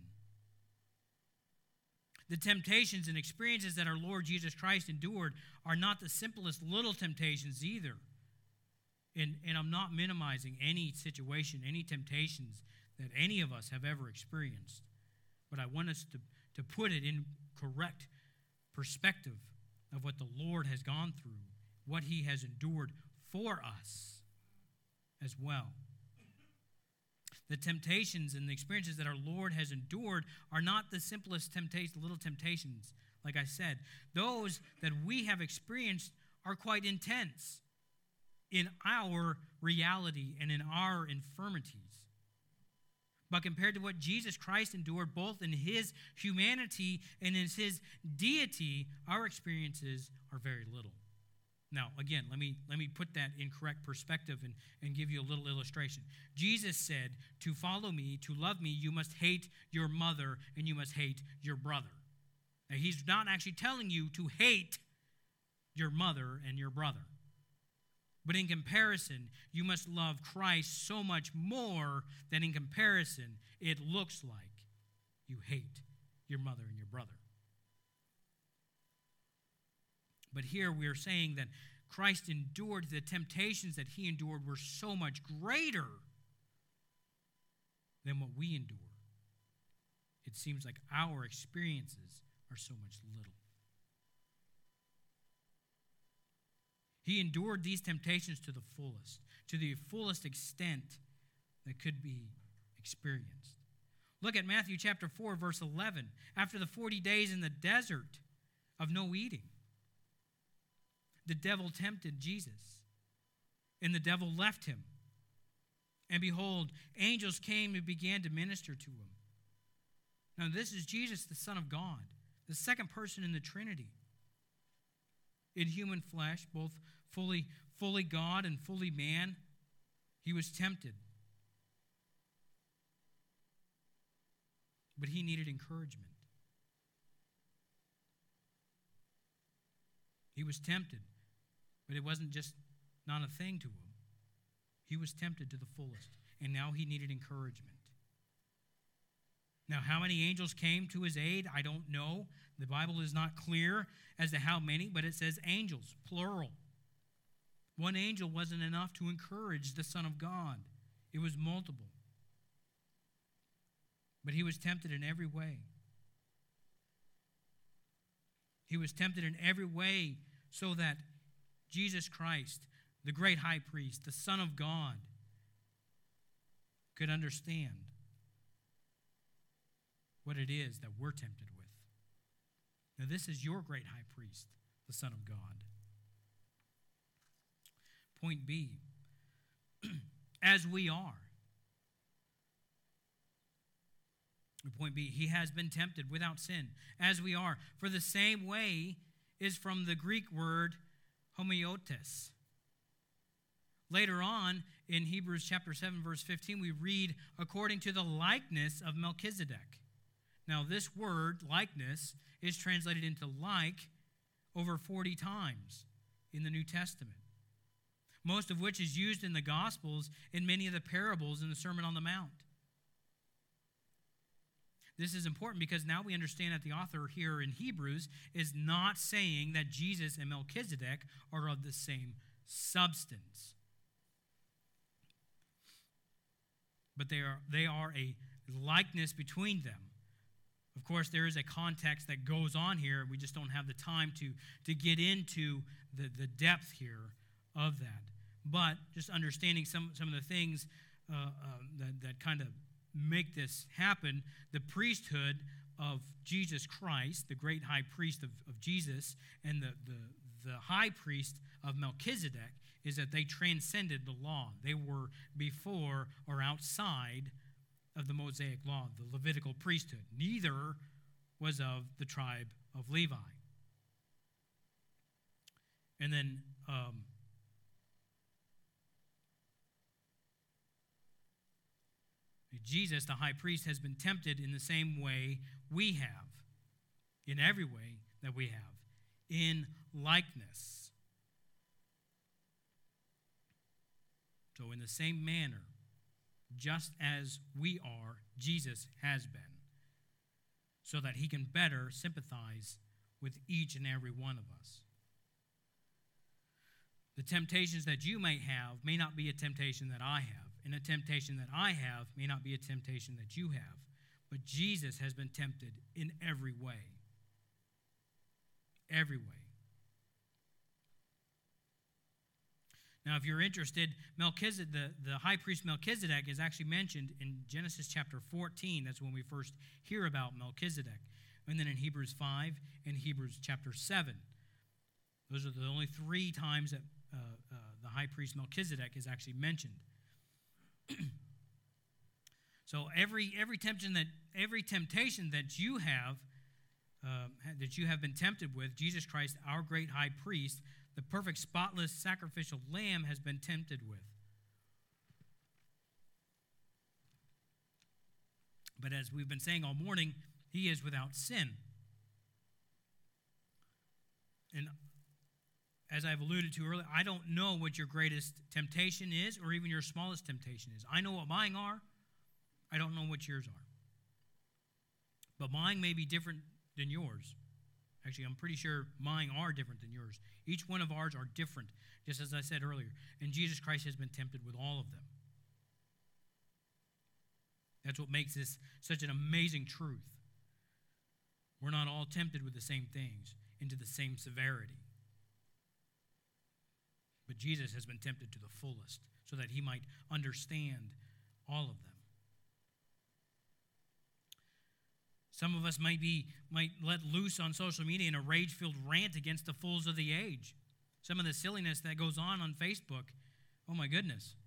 The temptations and experiences that our Lord Jesus Christ endured are not the simplest little temptations either. And I'm not minimizing any situation, any temptations that any of us have ever experienced. But I want us to put it in correct perspective of what the Lord has gone through, what he has endured for us as well. The temptations and the experiences that our Lord has endured are not the simplest little temptations. Like I said, those that we have experienced are quite intense in our reality and in our infirmities. But compared to what Jesus Christ endured both in his humanity and in his deity, our experiences are very little. Now, again, let me put that in correct perspective and give you a little illustration. Jesus said, to follow me, to love me, you must hate your mother and you must hate your brother. Now, he's not actually telling you to hate your mother and your brother. But in comparison, you must love Christ so much more that in comparison, it looks like you hate your mother and your brother. But here we are saying that Christ endured, the temptations that he endured were so much greater than what we endure. It seems like our experiences are so much little. He endured these temptations to the fullest extent that could be experienced. Look at Matthew chapter 4, verse 11. After the 40 days in the desert of no eating, the devil tempted Jesus, and the devil left him. And behold, angels came and began to minister to him. Now this is Jesus, the Son of God, the second person in the Trinity. In human flesh, both fully God and fully man, he was tempted. But he needed encouragement. He was tempted, but it wasn't just not a thing to him. He was tempted to the fullest, and now he needed encouragement. Now, how many angels came to his aid, I don't know. The Bible is not clear as to how many, but it says angels, plural. One angel wasn't enough to encourage the Son of God. It was multiple. But he was tempted in every way. He was tempted in every way so that Jesus Christ, the great high priest, the Son of God, could understand what it is that we're tempted with. Now, this is your great high priest, the Son of God. Point B, as we are. Point B, he has been tempted without sin, as we are. For the same way is from the Greek word homeotes. Later on, in Hebrews chapter 7, verse 15, we read, according to the likeness of Melchizedek. Now, this word, likeness, is translated into like over 40 times in the New Testament, most of which is used in the Gospels in many of the parables in the Sermon on the Mount. This is important because now we understand that the author here in Hebrews is not saying that Jesus and Melchizedek are of the same substance. But they are a likeness between them. Of course, there is a context that goes on here. We just don't have the time to get into the depth here of that. But just understanding some of the things that kind of make this happen, the priesthood of Jesus Christ, the great high priest of Jesus, and the high priest of Melchizedek, is that they transcended the law. They were before or outside of the Mosaic law, the Levitical priesthood. Neither was of the tribe of Levi. And then Jesus, the high priest, has been tempted in the same way we have, in every way that we have, in likeness. So in the same manner, just as we are, Jesus has been, so that he can better sympathize with each and every one of us. The temptations that you may have may not be a temptation that I have, and a temptation that I have may not be a temptation that you have, but Jesus has been tempted in every way. Every way. Now, if you're interested, Melchizedek, the high priest Melchizedek is actually mentioned in Genesis chapter 14. That's when we first hear about Melchizedek. And then in Hebrews 5 and Hebrews chapter 7. Those are the only 3 times that the high priest Melchizedek is actually mentioned. So every temptation that you have been tempted with, Jesus Christ, our great high priest, the perfect, spotless, sacrificial lamb, has been tempted with. But as we've been saying all morning, he is without sin. And as I've alluded to earlier, I don't know what your greatest temptation is or even your smallest temptation is. I know what mine are. I don't know what yours are. But mine may be different than yours. Actually, I'm pretty sure mine are different than yours. Each one of ours are different, just as I said earlier. And Jesus Christ has been tempted with all of them. That's what makes this such an amazing truth. We're not all tempted with the same things, into the same severity. But Jesus has been tempted to the fullest so that he might understand all of them. Some of us might let loose on social media in a rage-filled rant against the fools of the age. Some of the silliness that goes on Facebook, oh my goodness.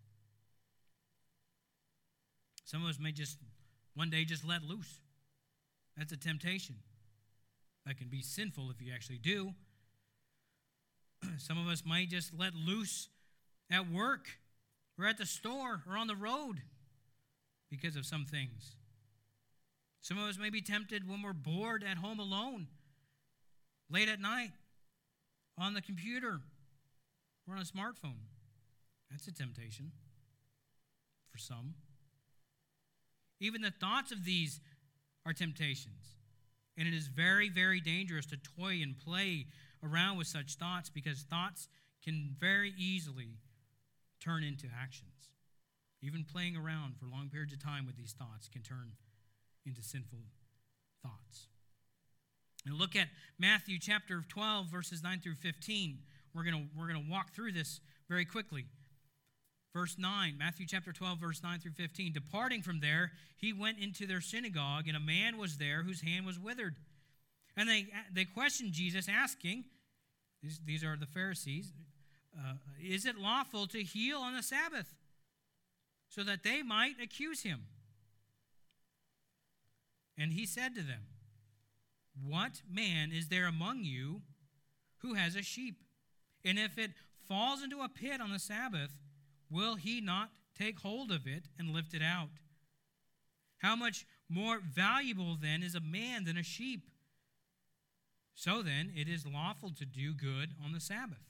Some of us may just one day just let loose. That's a temptation. That can be sinful if you actually do. Some of us might just let loose at work or at the store or on the road because of some things. Some of us may be tempted when we're bored at home alone, late at night, on the computer or on a smartphone. That's a temptation for some. Even the thoughts of these are temptations. And it is very, very dangerous to toy and play around with such thoughts because thoughts can very easily turn into actions. Even playing around for long periods of time with these thoughts can turn into sinful thoughts. And look at Matthew chapter 12, verses 9 through 15. We're going to walk through this very quickly. Verse 9, Matthew chapter 12, verse 9 through 15. Departing from there, he went into their synagogue, and a man was there whose hand was withered. And they questioned Jesus, asking, these are the Pharisees, is it lawful to heal on the Sabbath? So that they might accuse him. And he said to them, what man is there among you who has a sheep? And if it falls into a pit on the Sabbath, will he not take hold of it and lift it out? How much more valuable then is a man than a sheep? So then, it is lawful to do good on the Sabbath.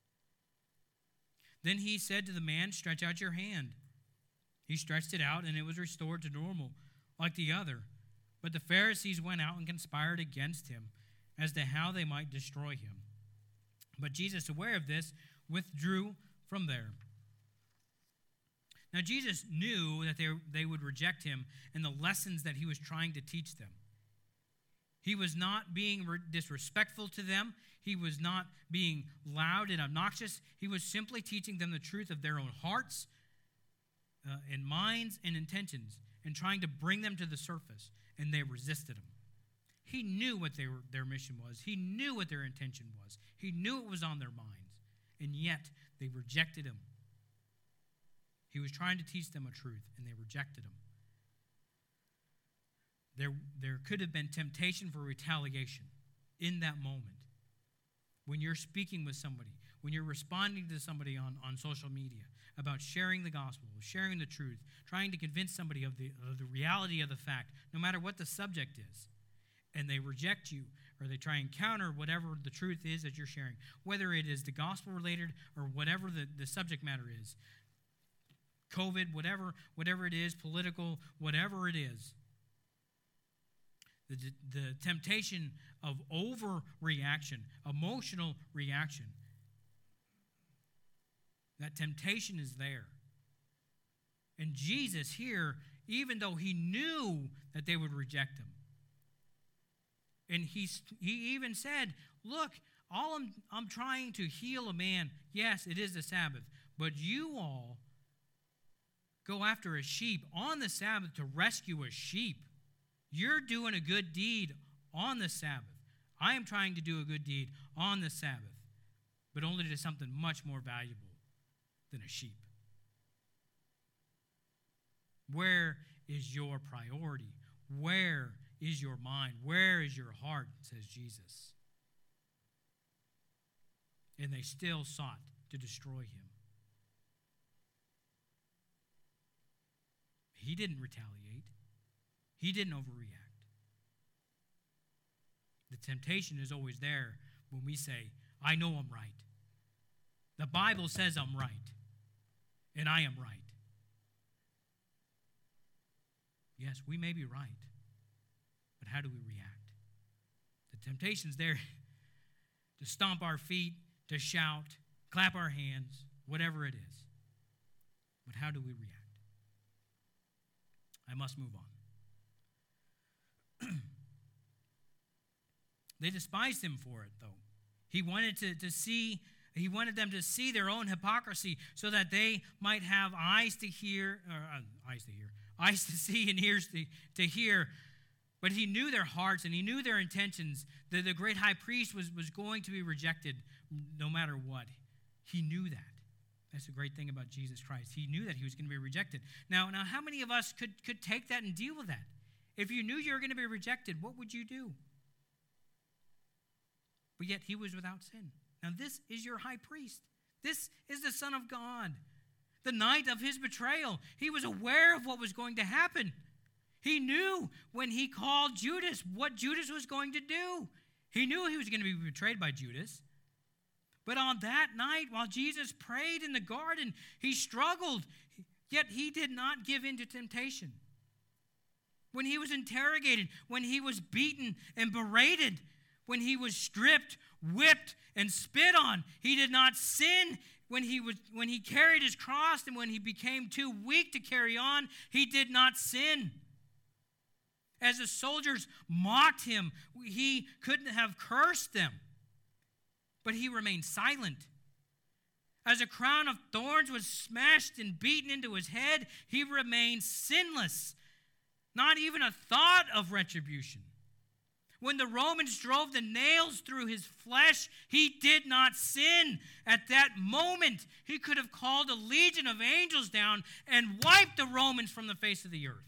Then he said to the man, stretch out your hand. He stretched it out, and it was restored to normal, like the other. But the Pharisees went out and conspired against him, as to how they might destroy him. But Jesus, aware of this, withdrew from there. Now, Jesus knew that they would reject him and the lessons that he was trying to teach them. He was not being disrespectful to them. He was not being loud and obnoxious. He was simply teaching them the truth of their own hearts and minds and intentions and trying to bring them to the surface, and they resisted him. He knew what their mission was. He knew what their intention was. He knew it was on their minds, and yet they rejected him. He was trying to teach them a truth, and they rejected him. There could have been temptation for retaliation in that moment. When you're speaking with somebody, when you're responding to somebody on social media about sharing the gospel, sharing the truth, trying to convince somebody of the reality of the fact, no matter what the subject is, and they reject you, or they try and counter whatever the truth is that you're sharing, whether it is the gospel related or whatever the subject matter is, COVID, whatever it is, political, whatever it is, the temptation of overreaction, emotional reaction, that temptation is there. And Jesus here, even though he knew that they would reject him, and he even said, look, I'm trying to heal a man. Yes, it is the Sabbath, but you all go after a sheep on the Sabbath to rescue a sheep. You're doing a good deed on the Sabbath. I am trying to do a good deed on the Sabbath, but only to something much more valuable than a sheep. Where is your priority? Where is your mind? Where is your heart? Says Jesus. And they still sought to destroy him. He didn't retaliate. He didn't overreact. The temptation is always there when we say, I know I'm right. The Bible says I'm right, and I am right. Yes, we may be right, but how do we react? The temptation's there to stomp our feet, to shout, clap our hands, whatever it is. But how do we react? I must move on. They despised him for it, though. He wanted them to see their own hypocrisy so that they might have eyes to see and ears to hear. But he knew their hearts and he knew their intentions. The great high priest was going to be rejected no matter what. He knew that. That's the great thing about Jesus Christ. He knew that he was going to be rejected. Now, how many of us could take that and deal with that? If you knew you were going to be rejected, what would you do? But yet he was without sin. Now, this is your high priest. This is the Son of God. The night of his betrayal, he was aware of what was going to happen. He knew when he called Judas what Judas was going to do. He knew he was going to be betrayed by Judas. But on that night, while Jesus prayed in the garden, he struggled, yet he did not give in to temptation. When he was interrogated, when he was beaten and berated, when he was stripped, whipped, and spit on, he did not sin. When he carried his cross and when he became too weak to carry on, he did not sin. As the soldiers mocked him, he couldn't have cursed them, but he remained silent. As a crown of thorns was smashed and beaten into his head, he remained sinless, not even a thought of retribution. When the Romans drove the nails through his flesh, he did not sin. At that moment, he could have called a legion of angels down and wiped the Romans from the face of the earth.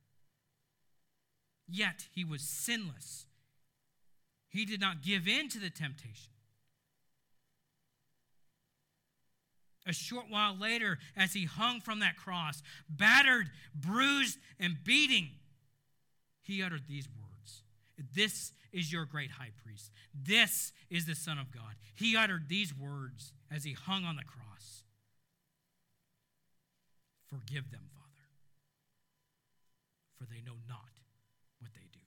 Yet he was sinless. He did not give in to the temptation. A short while later, as he hung from that cross, battered, bruised, and beating, he uttered these words. This is your great high priest. This is the Son of God. He uttered these words as he hung on the cross. Forgive them, Father, for they know not what they do.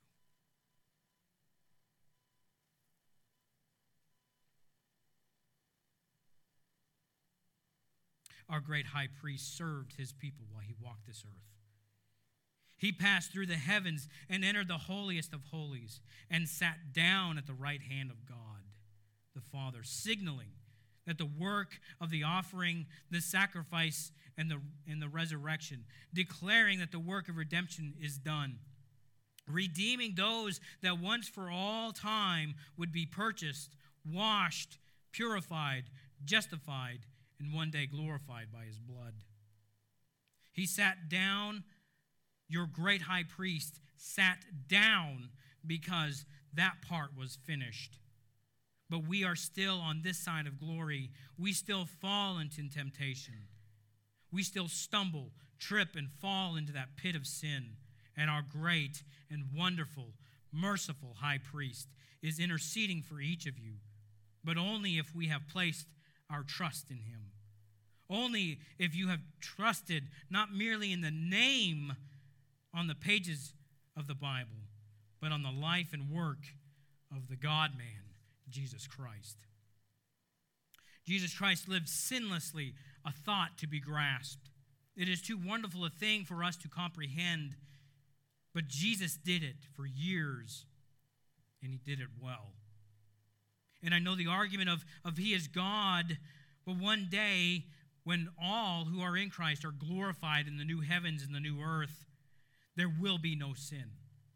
Our great high priest served his people while he walked this earth. He passed through the heavens and entered the holiest of holies and sat down at the right hand of God, the Father, signaling that the work of the offering, the sacrifice, and the resurrection, declaring that the work of redemption is done, redeeming those that once for all time would be purchased, washed, purified, justified, and one day glorified by his blood. He sat down. Your great high priest sat down because that part was finished. But we are still on this side of glory. We still fall into temptation. We still stumble, trip, and fall into that pit of sin. And our great and wonderful, merciful high priest is interceding for each of you, but only if we have placed our trust in him. Only if you have trusted not merely in the name on the pages of the Bible, but on the life and work of the God-man, Jesus Christ. Jesus Christ lived sinlessly, a thought to be grasped. It is too wonderful a thing for us to comprehend, but Jesus did it for years, and he did it well. And I know the argument of he is God, but one day when all who are in Christ are glorified in the new heavens and the new earth, there will be no sin.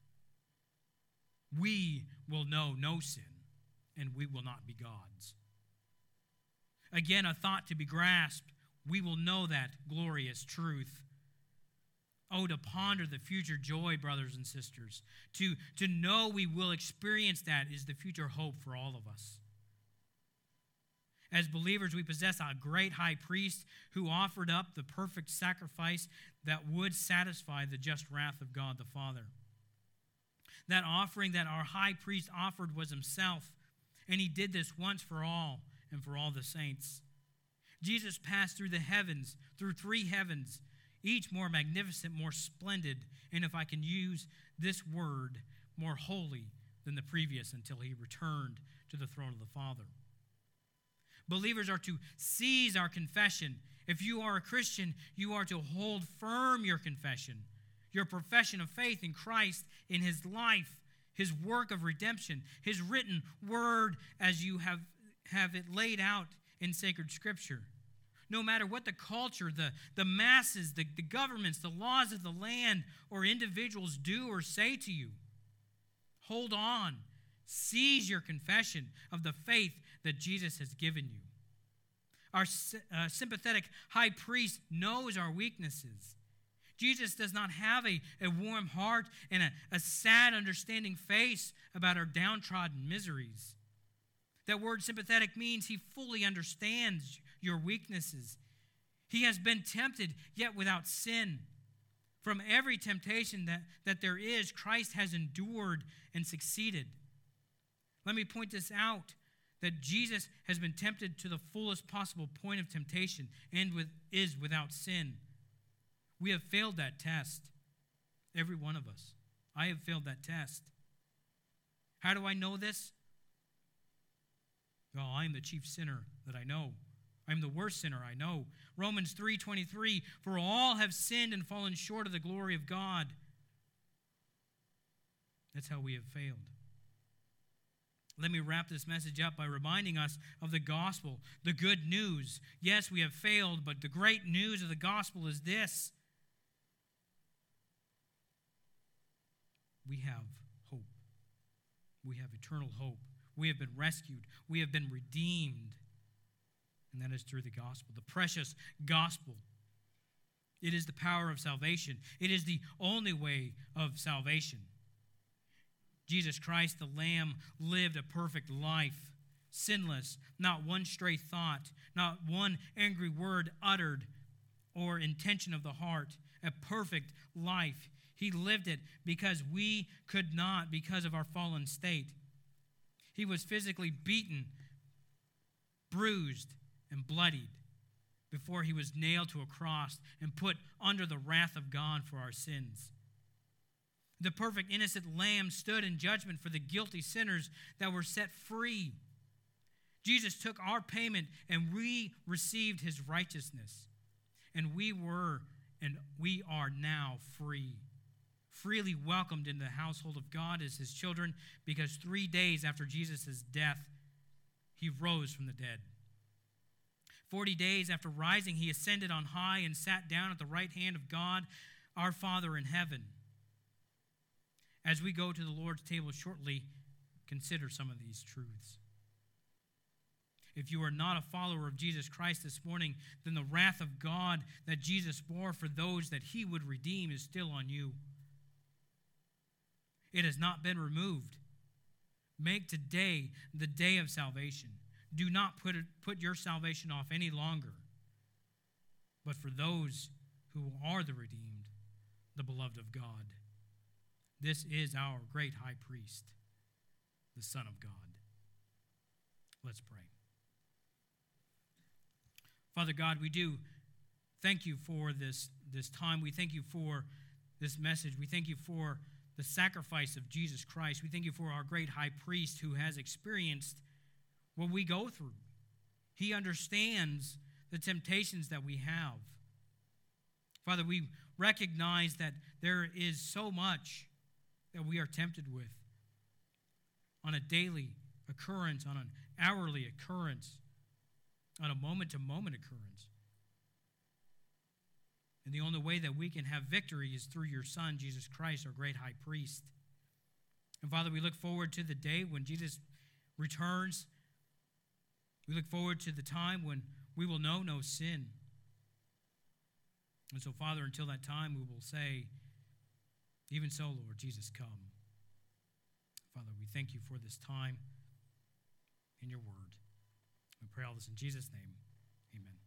We will know no sin, and we will not be gods. Again, a thought to be grasped. We will know that glorious truth. Oh, to ponder the future joy, brothers and sisters. To know we will experience that is the future hope for all of us. As believers, we possess a great high priest who offered up the perfect sacrifice that would satisfy the just wrath of God the Father. That offering that our high priest offered was himself, and he did this once for all and for all the saints. Jesus passed through the heavens, through 3 heavens, each more magnificent, more splendid, and if I can use this word, more holy than the previous until he returned to the throne of the Father. Believers are to seize our confession. If you are a Christian, you are to hold firm your confession, your profession of faith in Christ, in his life, his work of redemption, his written word as you have it laid out in sacred Scripture. No matter what the culture, the masses, the governments, the laws of the land, or individuals do or say to you, hold on. Seize your confession of the faith that Jesus has given you. Our sympathetic high priest knows our weaknesses. Jesus does not have a warm heart and a sad, understanding face about our downtrodden miseries. That word sympathetic means he fully understands your weaknesses. He has been tempted, yet without sin. From every temptation that there is, Christ has endured and succeeded. Let me point this out, that Jesus has been tempted to the fullest possible point of temptation and is without sin. We have failed that test, every one of us. I have failed that test. How do I know this? Well, I am the chief sinner that I know. I'm the worst sinner I know. Romans 3:23, for all have sinned and fallen short of the glory of God. That's how we have failed. Let me wrap this message up by reminding us of the gospel, the good news. Yes, we have failed, but the great news of the gospel is this. We have hope. We have eternal hope. We have been rescued. We have been redeemed. And that is through the gospel, the precious gospel. It is the power of salvation. It is the only way of salvation. Jesus Christ, the Lamb, lived a perfect life, sinless, not one stray thought, not one angry word uttered or intention of the heart, a perfect life. He lived it because we could not, because of our fallen state. He was physically beaten, bruised, and bloodied before he was nailed to a cross and put under the wrath of God for our sins. The perfect innocent lamb stood in judgment for the guilty sinners that were set free. Jesus took our payment and we received his righteousness. And we are now free. Freely welcomed into the household of God as his children, because 3 days after Jesus' death, he rose from the dead. 40 days after rising, he ascended on high and sat down at the right hand of God, our Father in heaven. As we go to the Lord's table shortly, consider some of these truths. If you are not a follower of Jesus Christ this morning, then the wrath of God that Jesus bore for those that he would redeem is still on you. It has not been removed. Make today the day of salvation. Do not put your salvation off any longer. But for those who are the redeemed, the beloved of God, this is our great high priest, the Son of God. Let's pray. Father God, we do thank you for this time. We thank you for this message. We thank you for the sacrifice of Jesus Christ. We thank you for our great high priest who has experienced what we go through. He understands the temptations that we have. Father, we recognize that there is so much that we are tempted with on a daily occurrence, on an hourly occurrence, on a moment-to-moment occurrence. And the only way that we can have victory is through your Son, Jesus Christ, our great high priest. And Father, we look forward to the day when Jesus returns. We look forward to the time when we will know no sin. And so, Father, until that time, we will say, even so, Lord, Jesus, come. Father, we thank you for this time in your word. We pray all this in Jesus' name. Amen.